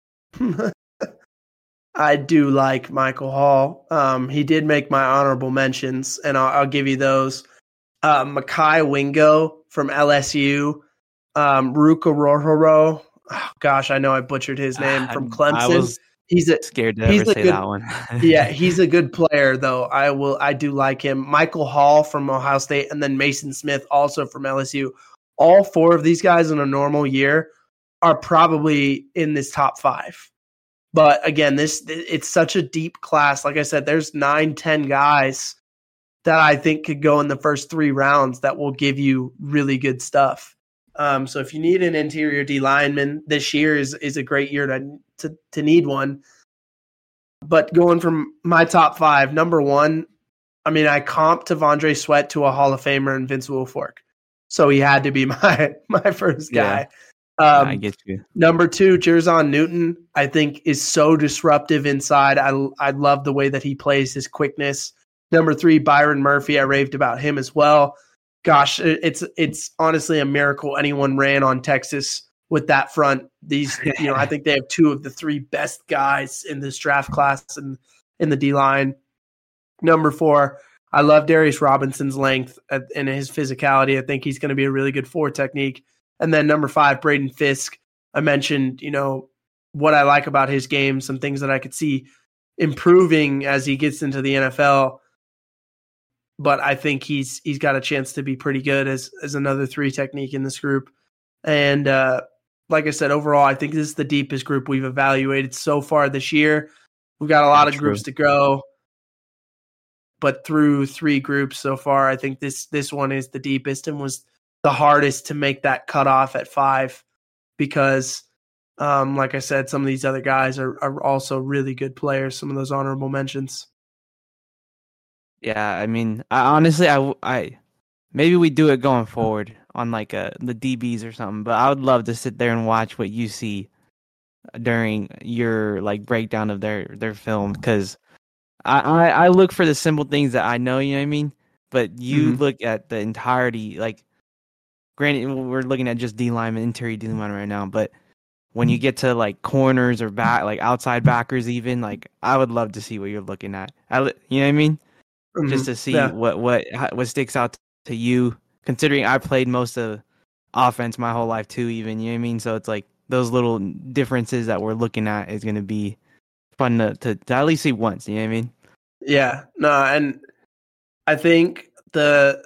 Speaker 2: I do like Michael Hall. Um, he did make my honorable mentions, and I'll, I'll give you those. uh, Makai Wingo from L S U, um, Ruka Rororo. Oh, gosh, I know I butchered his name from Clemson.
Speaker 1: I was
Speaker 2: he's a
Speaker 1: scared to
Speaker 2: he's
Speaker 1: ever
Speaker 2: a
Speaker 1: say
Speaker 2: good,
Speaker 1: that one.
Speaker 2: yeah, he's a good player though. I will I do like him. Michael Hall from Ohio State, and then Mason Smith also from L S U. All four of these guys in a normal year are probably in this top five. But again, this it's such a deep class. Like I said, there's nine, ten guys that I think could go in the first three rounds that will give you really good stuff. Um, so if you need an interior D lineman, this year is is a great year to, to to need one. But going from my top five, number one, I mean, I comped T'Vondre Sweat to a Hall of Famer and Vince Wilfork, so he had to be my my first guy.
Speaker 1: Yeah,
Speaker 2: um,
Speaker 1: I get you.
Speaker 2: Number two, Jerzon Newton, I think is so disruptive inside. I I love the way that he plays, his quickness. Number three, Byron Murphy. I raved about him as well. Gosh, it's it's honestly a miracle anyone ran on Texas with that front. These, you know, I think they have two of the three best guys in this draft class and in the D line. Number four, I love Darius Robinson's length and his physicality. I think he's going to be a really good four technique. And then number five, Braden Fisk. I mentioned, you know, what I like about his game, some things that I could see improving as he gets into the N F L. But I think he's he's got a chance to be pretty good as as another three technique in this group. And uh, like I said, overall, I think this is the deepest group we've evaluated so far this year. We've got a lot
Speaker 1: That's
Speaker 2: of
Speaker 1: true.
Speaker 2: groups to go, but through three groups so far, I think this this one is the deepest and was the hardest to make that cutoff at five because, um, like I said, some of these other guys are, are also really good players, some of those honorable mentions.
Speaker 1: Yeah, I mean, I, honestly, I, I maybe we do it going forward on like a, the D Bs or something. But I would love to sit there and watch what you see during your like breakdown of their their film because I, I I look for the simple things that I know. You know what I mean? But you
Speaker 2: Mhm.
Speaker 1: look at the entirety. Like, granted, we're looking at just D lineman, interior D lineman right now, but when you get to like corners or back, like outside backers, even like I would love to see what you're looking at. I, li- you know what I mean? Just to see
Speaker 2: Yeah.
Speaker 1: what what what sticks out to you, considering I played most of offense my whole life too. Even, you know what I mean? So it's like those little differences that we're looking at is going to be fun to, to to at least see once. You know what I mean?
Speaker 2: Yeah. No, and I think the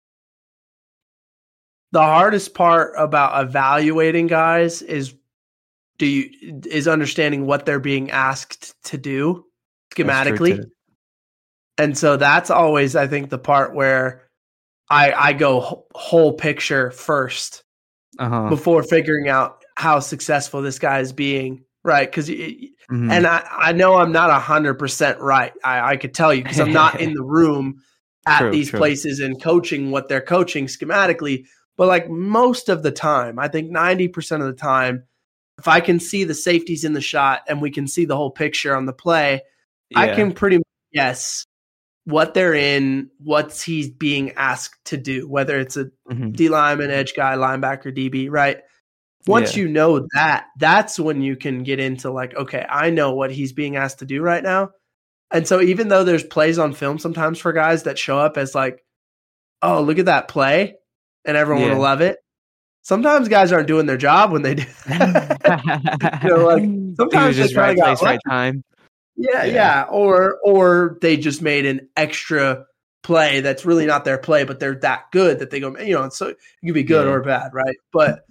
Speaker 2: the hardest part about evaluating guys is do you is understanding what they're being asked to do schematically. And so that's always, I think, the part where I I go whole picture first
Speaker 1: uh-huh.
Speaker 2: before figuring out how successful this guy is being, right? Because
Speaker 1: mm-hmm.
Speaker 2: and I, I know I'm not one hundred percent right. I, I could tell you because I'm not in the room at
Speaker 1: true,
Speaker 2: these
Speaker 1: true.
Speaker 2: places and coaching what they're coaching schematically. But like most of the time, I think ninety percent of the time, if I can see the safeties in the shot and we can see the whole picture on the play,
Speaker 1: Yeah.
Speaker 2: I can pretty much guess what they're in, what's he's being asked to do, whether it's a
Speaker 1: mm-hmm.
Speaker 2: D lineman, edge guy, linebacker, D B, right? Once
Speaker 1: yeah.
Speaker 2: you know that, that's when you can get into like, okay, I know what he's being asked to do right now. And so even though there's plays on film sometimes for guys that show up as like, oh, look at that play, and everyone
Speaker 1: yeah.
Speaker 2: will love it. Sometimes guys aren't doing their job when they do that. You know, like sometimes
Speaker 1: just
Speaker 2: they
Speaker 1: right
Speaker 2: got
Speaker 1: place, right time.
Speaker 2: Yeah, yeah,
Speaker 1: Yeah.
Speaker 2: Or or they just made an extra play that's really not their play, but they're that good that they go, you know, so it could be good
Speaker 1: Yeah.
Speaker 2: or bad, right? But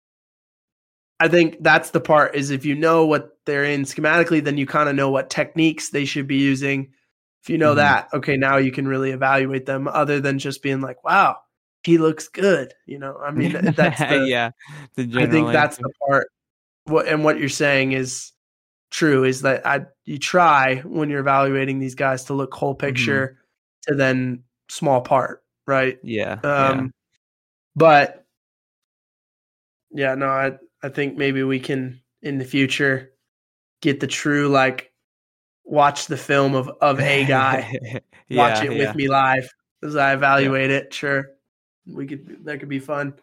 Speaker 2: I think that's the part is if you know what they're in schematically, then you kind of know what techniques they should be using. If you know
Speaker 1: mm-hmm.
Speaker 2: that, okay, now you can really evaluate them other than just being like, wow, he looks good. You know, I mean, that's the,
Speaker 1: yeah. The
Speaker 2: I think
Speaker 1: answer.
Speaker 2: that's the part. What and what you're saying is true is that I you try when you're evaluating these guys to look whole picture mm-hmm. to then small part, right?
Speaker 1: Yeah.
Speaker 2: Um,
Speaker 1: yeah.
Speaker 2: But yeah, no, I I think maybe we can in the future get the true like watch the film of of a guy,
Speaker 1: yeah,
Speaker 2: watch it
Speaker 1: yeah.
Speaker 2: with me live as I evaluate yeah. it. Sure, we could that could be fun.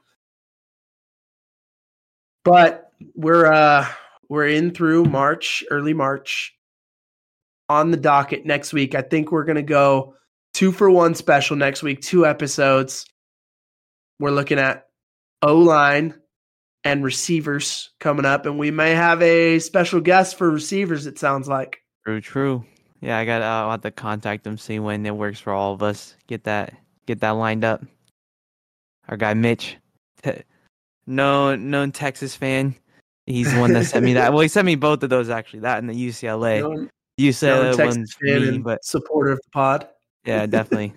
Speaker 2: But we're uh we're in through March, early March. On the docket next week, I think we're gonna go two for one special next week, two episodes. We're looking at O-line and receivers coming up, and we may have a special guest for receivers, it sounds like.
Speaker 1: True, true. Yeah, I got. Uh, I'll have to contact them, see when it works for all of us. Get that, get that lined up. Our guy Mitch, te- known known Texas fan. He's the one that sent me that. Well, he sent me both of those actually. That and the U C L A.
Speaker 2: Known,
Speaker 1: U C L A
Speaker 2: known
Speaker 1: one's
Speaker 2: Texas fan
Speaker 1: me,
Speaker 2: and
Speaker 1: but
Speaker 2: supporter of the pod.
Speaker 1: yeah, definitely.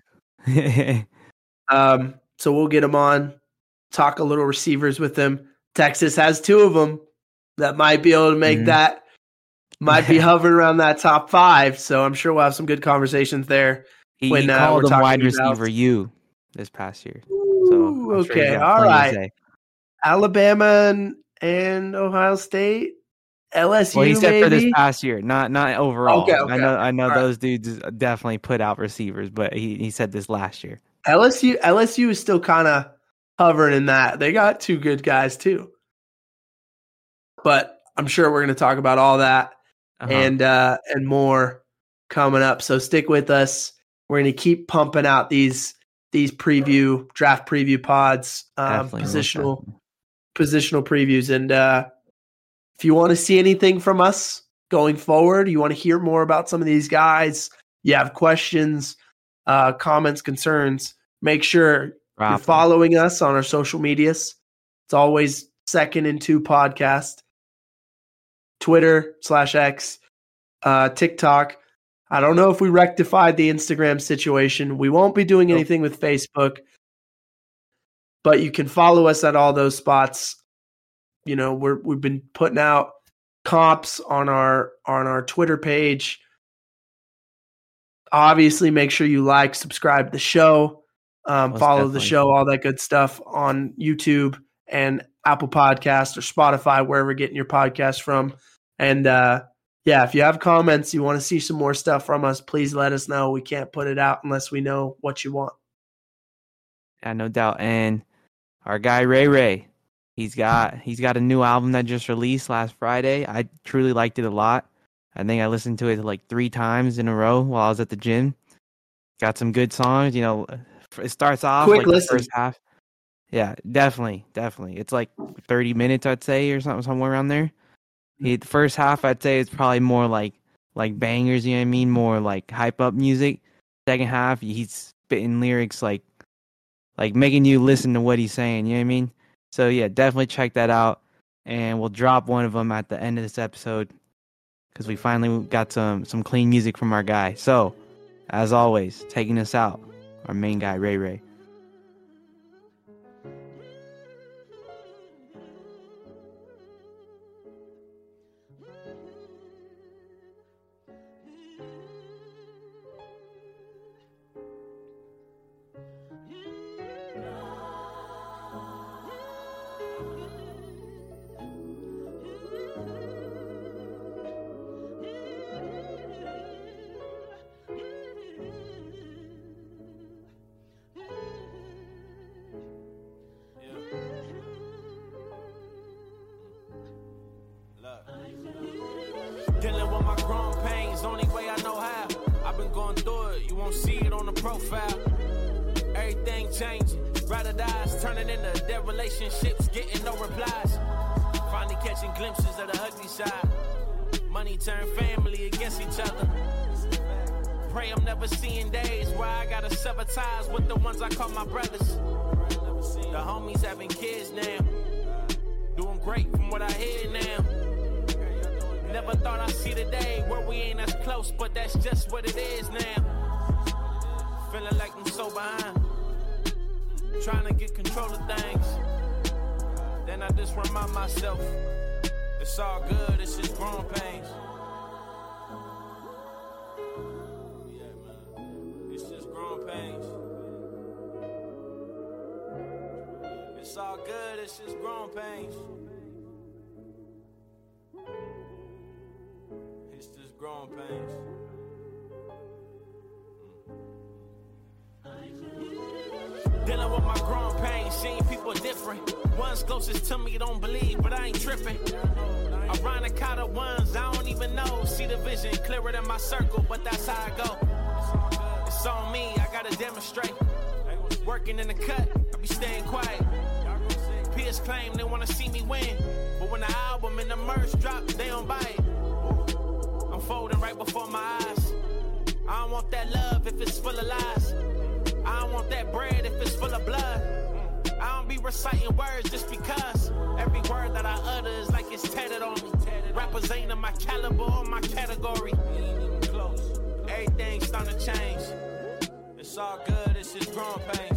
Speaker 2: um, so we'll get him on, talk a little receivers with him. Texas has two of them that might be able to make mm-hmm. that. Might be hovering around that top five, so I'm sure we'll have some good conversations there.
Speaker 1: He,
Speaker 2: when,
Speaker 1: he
Speaker 2: uh,
Speaker 1: called him wide
Speaker 2: about...
Speaker 1: receiver U this past year.
Speaker 2: Ooh,
Speaker 1: so
Speaker 2: okay,
Speaker 1: sure
Speaker 2: all right. Alabama and, and Ohio State, L S U.
Speaker 1: Well, he said
Speaker 2: maybe?
Speaker 1: for this past year, not not overall.
Speaker 2: Okay, okay.
Speaker 1: I know, I know
Speaker 2: all
Speaker 1: those
Speaker 2: right.
Speaker 1: dudes definitely put out receivers, but he, he said this last year.
Speaker 2: L S U L S U is still kind of hovering in that. They got two good guys too, but I'm sure we're going to talk about all that. Uh-huh. And uh, and more coming up. So stick with us. We're going to keep pumping out these these preview draft preview pods, um, positional positional previews. And uh, if you want to see anything from us going forward, you want to hear more about some of these guys, you have questions, uh, comments, concerns, make sure wow. you're following us on our social medias. It's always Second and Two Podcast. Twitter slash X, uh, TikTok. I don't know if we rectified the Instagram situation. We won't be doing anything with Facebook, but you can follow us at all those spots. You know, we're we've been putting out comps on our on our Twitter page. Obviously, make sure you like, subscribe to the show, um, follow definitely. the show, all that good stuff on YouTube and Apple Podcasts or Spotify, wherever you're getting your podcast from. And, uh, yeah, if you have comments, you want to see some more stuff from us, please let us know. We can't put it out unless we know what you want.
Speaker 1: Yeah, no doubt. And our guy Ray Ray, he's got he's got a new album that just released last Friday. I truly liked it a lot. I think I listened to it like three times in a row while I was at the gym. Got some good songs. You know, it starts off
Speaker 2: Quick
Speaker 1: like
Speaker 2: listen.
Speaker 1: the first half. Yeah, definitely, definitely. It's like thirty minutes, I'd say, or something, somewhere around there. He, the first half, I'd say, it's probably more like like bangers, you know what I mean? More like hype up music. Second half, he's spitting lyrics like like making you listen to what he's saying, you know what I mean? So yeah, definitely check that out. And we'll drop one of them at the end of this episode because we finally got some some clean music from our guy. So, as always, taking us out, our main guy, Ray Ray.
Speaker 3: Dealing with my grown pains, only way I know how. I've been going through it, you won't see it on the profile. Everything changing, ride or dies, turning into dead relationships, getting no replies. Finally catching glimpses of the ugly side. Money turn family against each other. Pray I'm never seeing days where I gotta sever ties with the ones I call my brothers. The homies having kids now, doing great from what I hear now. Never thought I'd see the day where we ain't as close, but that's just what it is now. Feeling like I'm so behind, trying to get control of things. Then I just remind myself, it's all good, it's just growing pains. Yeah, man, it's just growing pains. It's all good, it's just growing pains. It's just growing pains. Mm. Dealing with my growing pains, seeing people different. Ones closest to me don't believe, but I ain't tripping. Ironic how the ones I don't even know see the vision clearer than my circle, but that's how I go. It's It's on me, I gotta demonstrate. Working in the cut, I be staying quiet. Peers claim they wanna see me win, but when the album and the merch drop, they don't buy it. I'm folding right before my eyes. I don't want that love if it's full of lies. I don't want that bread if it's full of blood. I don't be reciting words just because. Every word that I utter is like it's tatted on me. Rappers ain't in my caliber or my category. Close. Everything's starting to change. It's all good, it's just growing pains.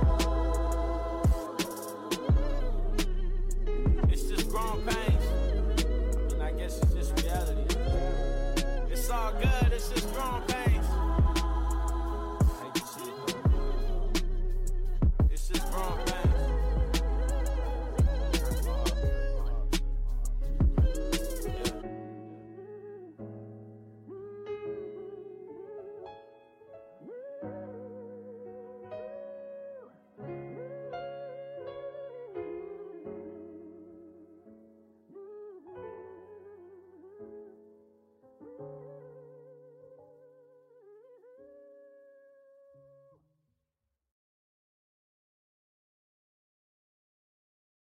Speaker 3: It's just growing pains. And I guess it's just reality. It's all good, it's just growing pains.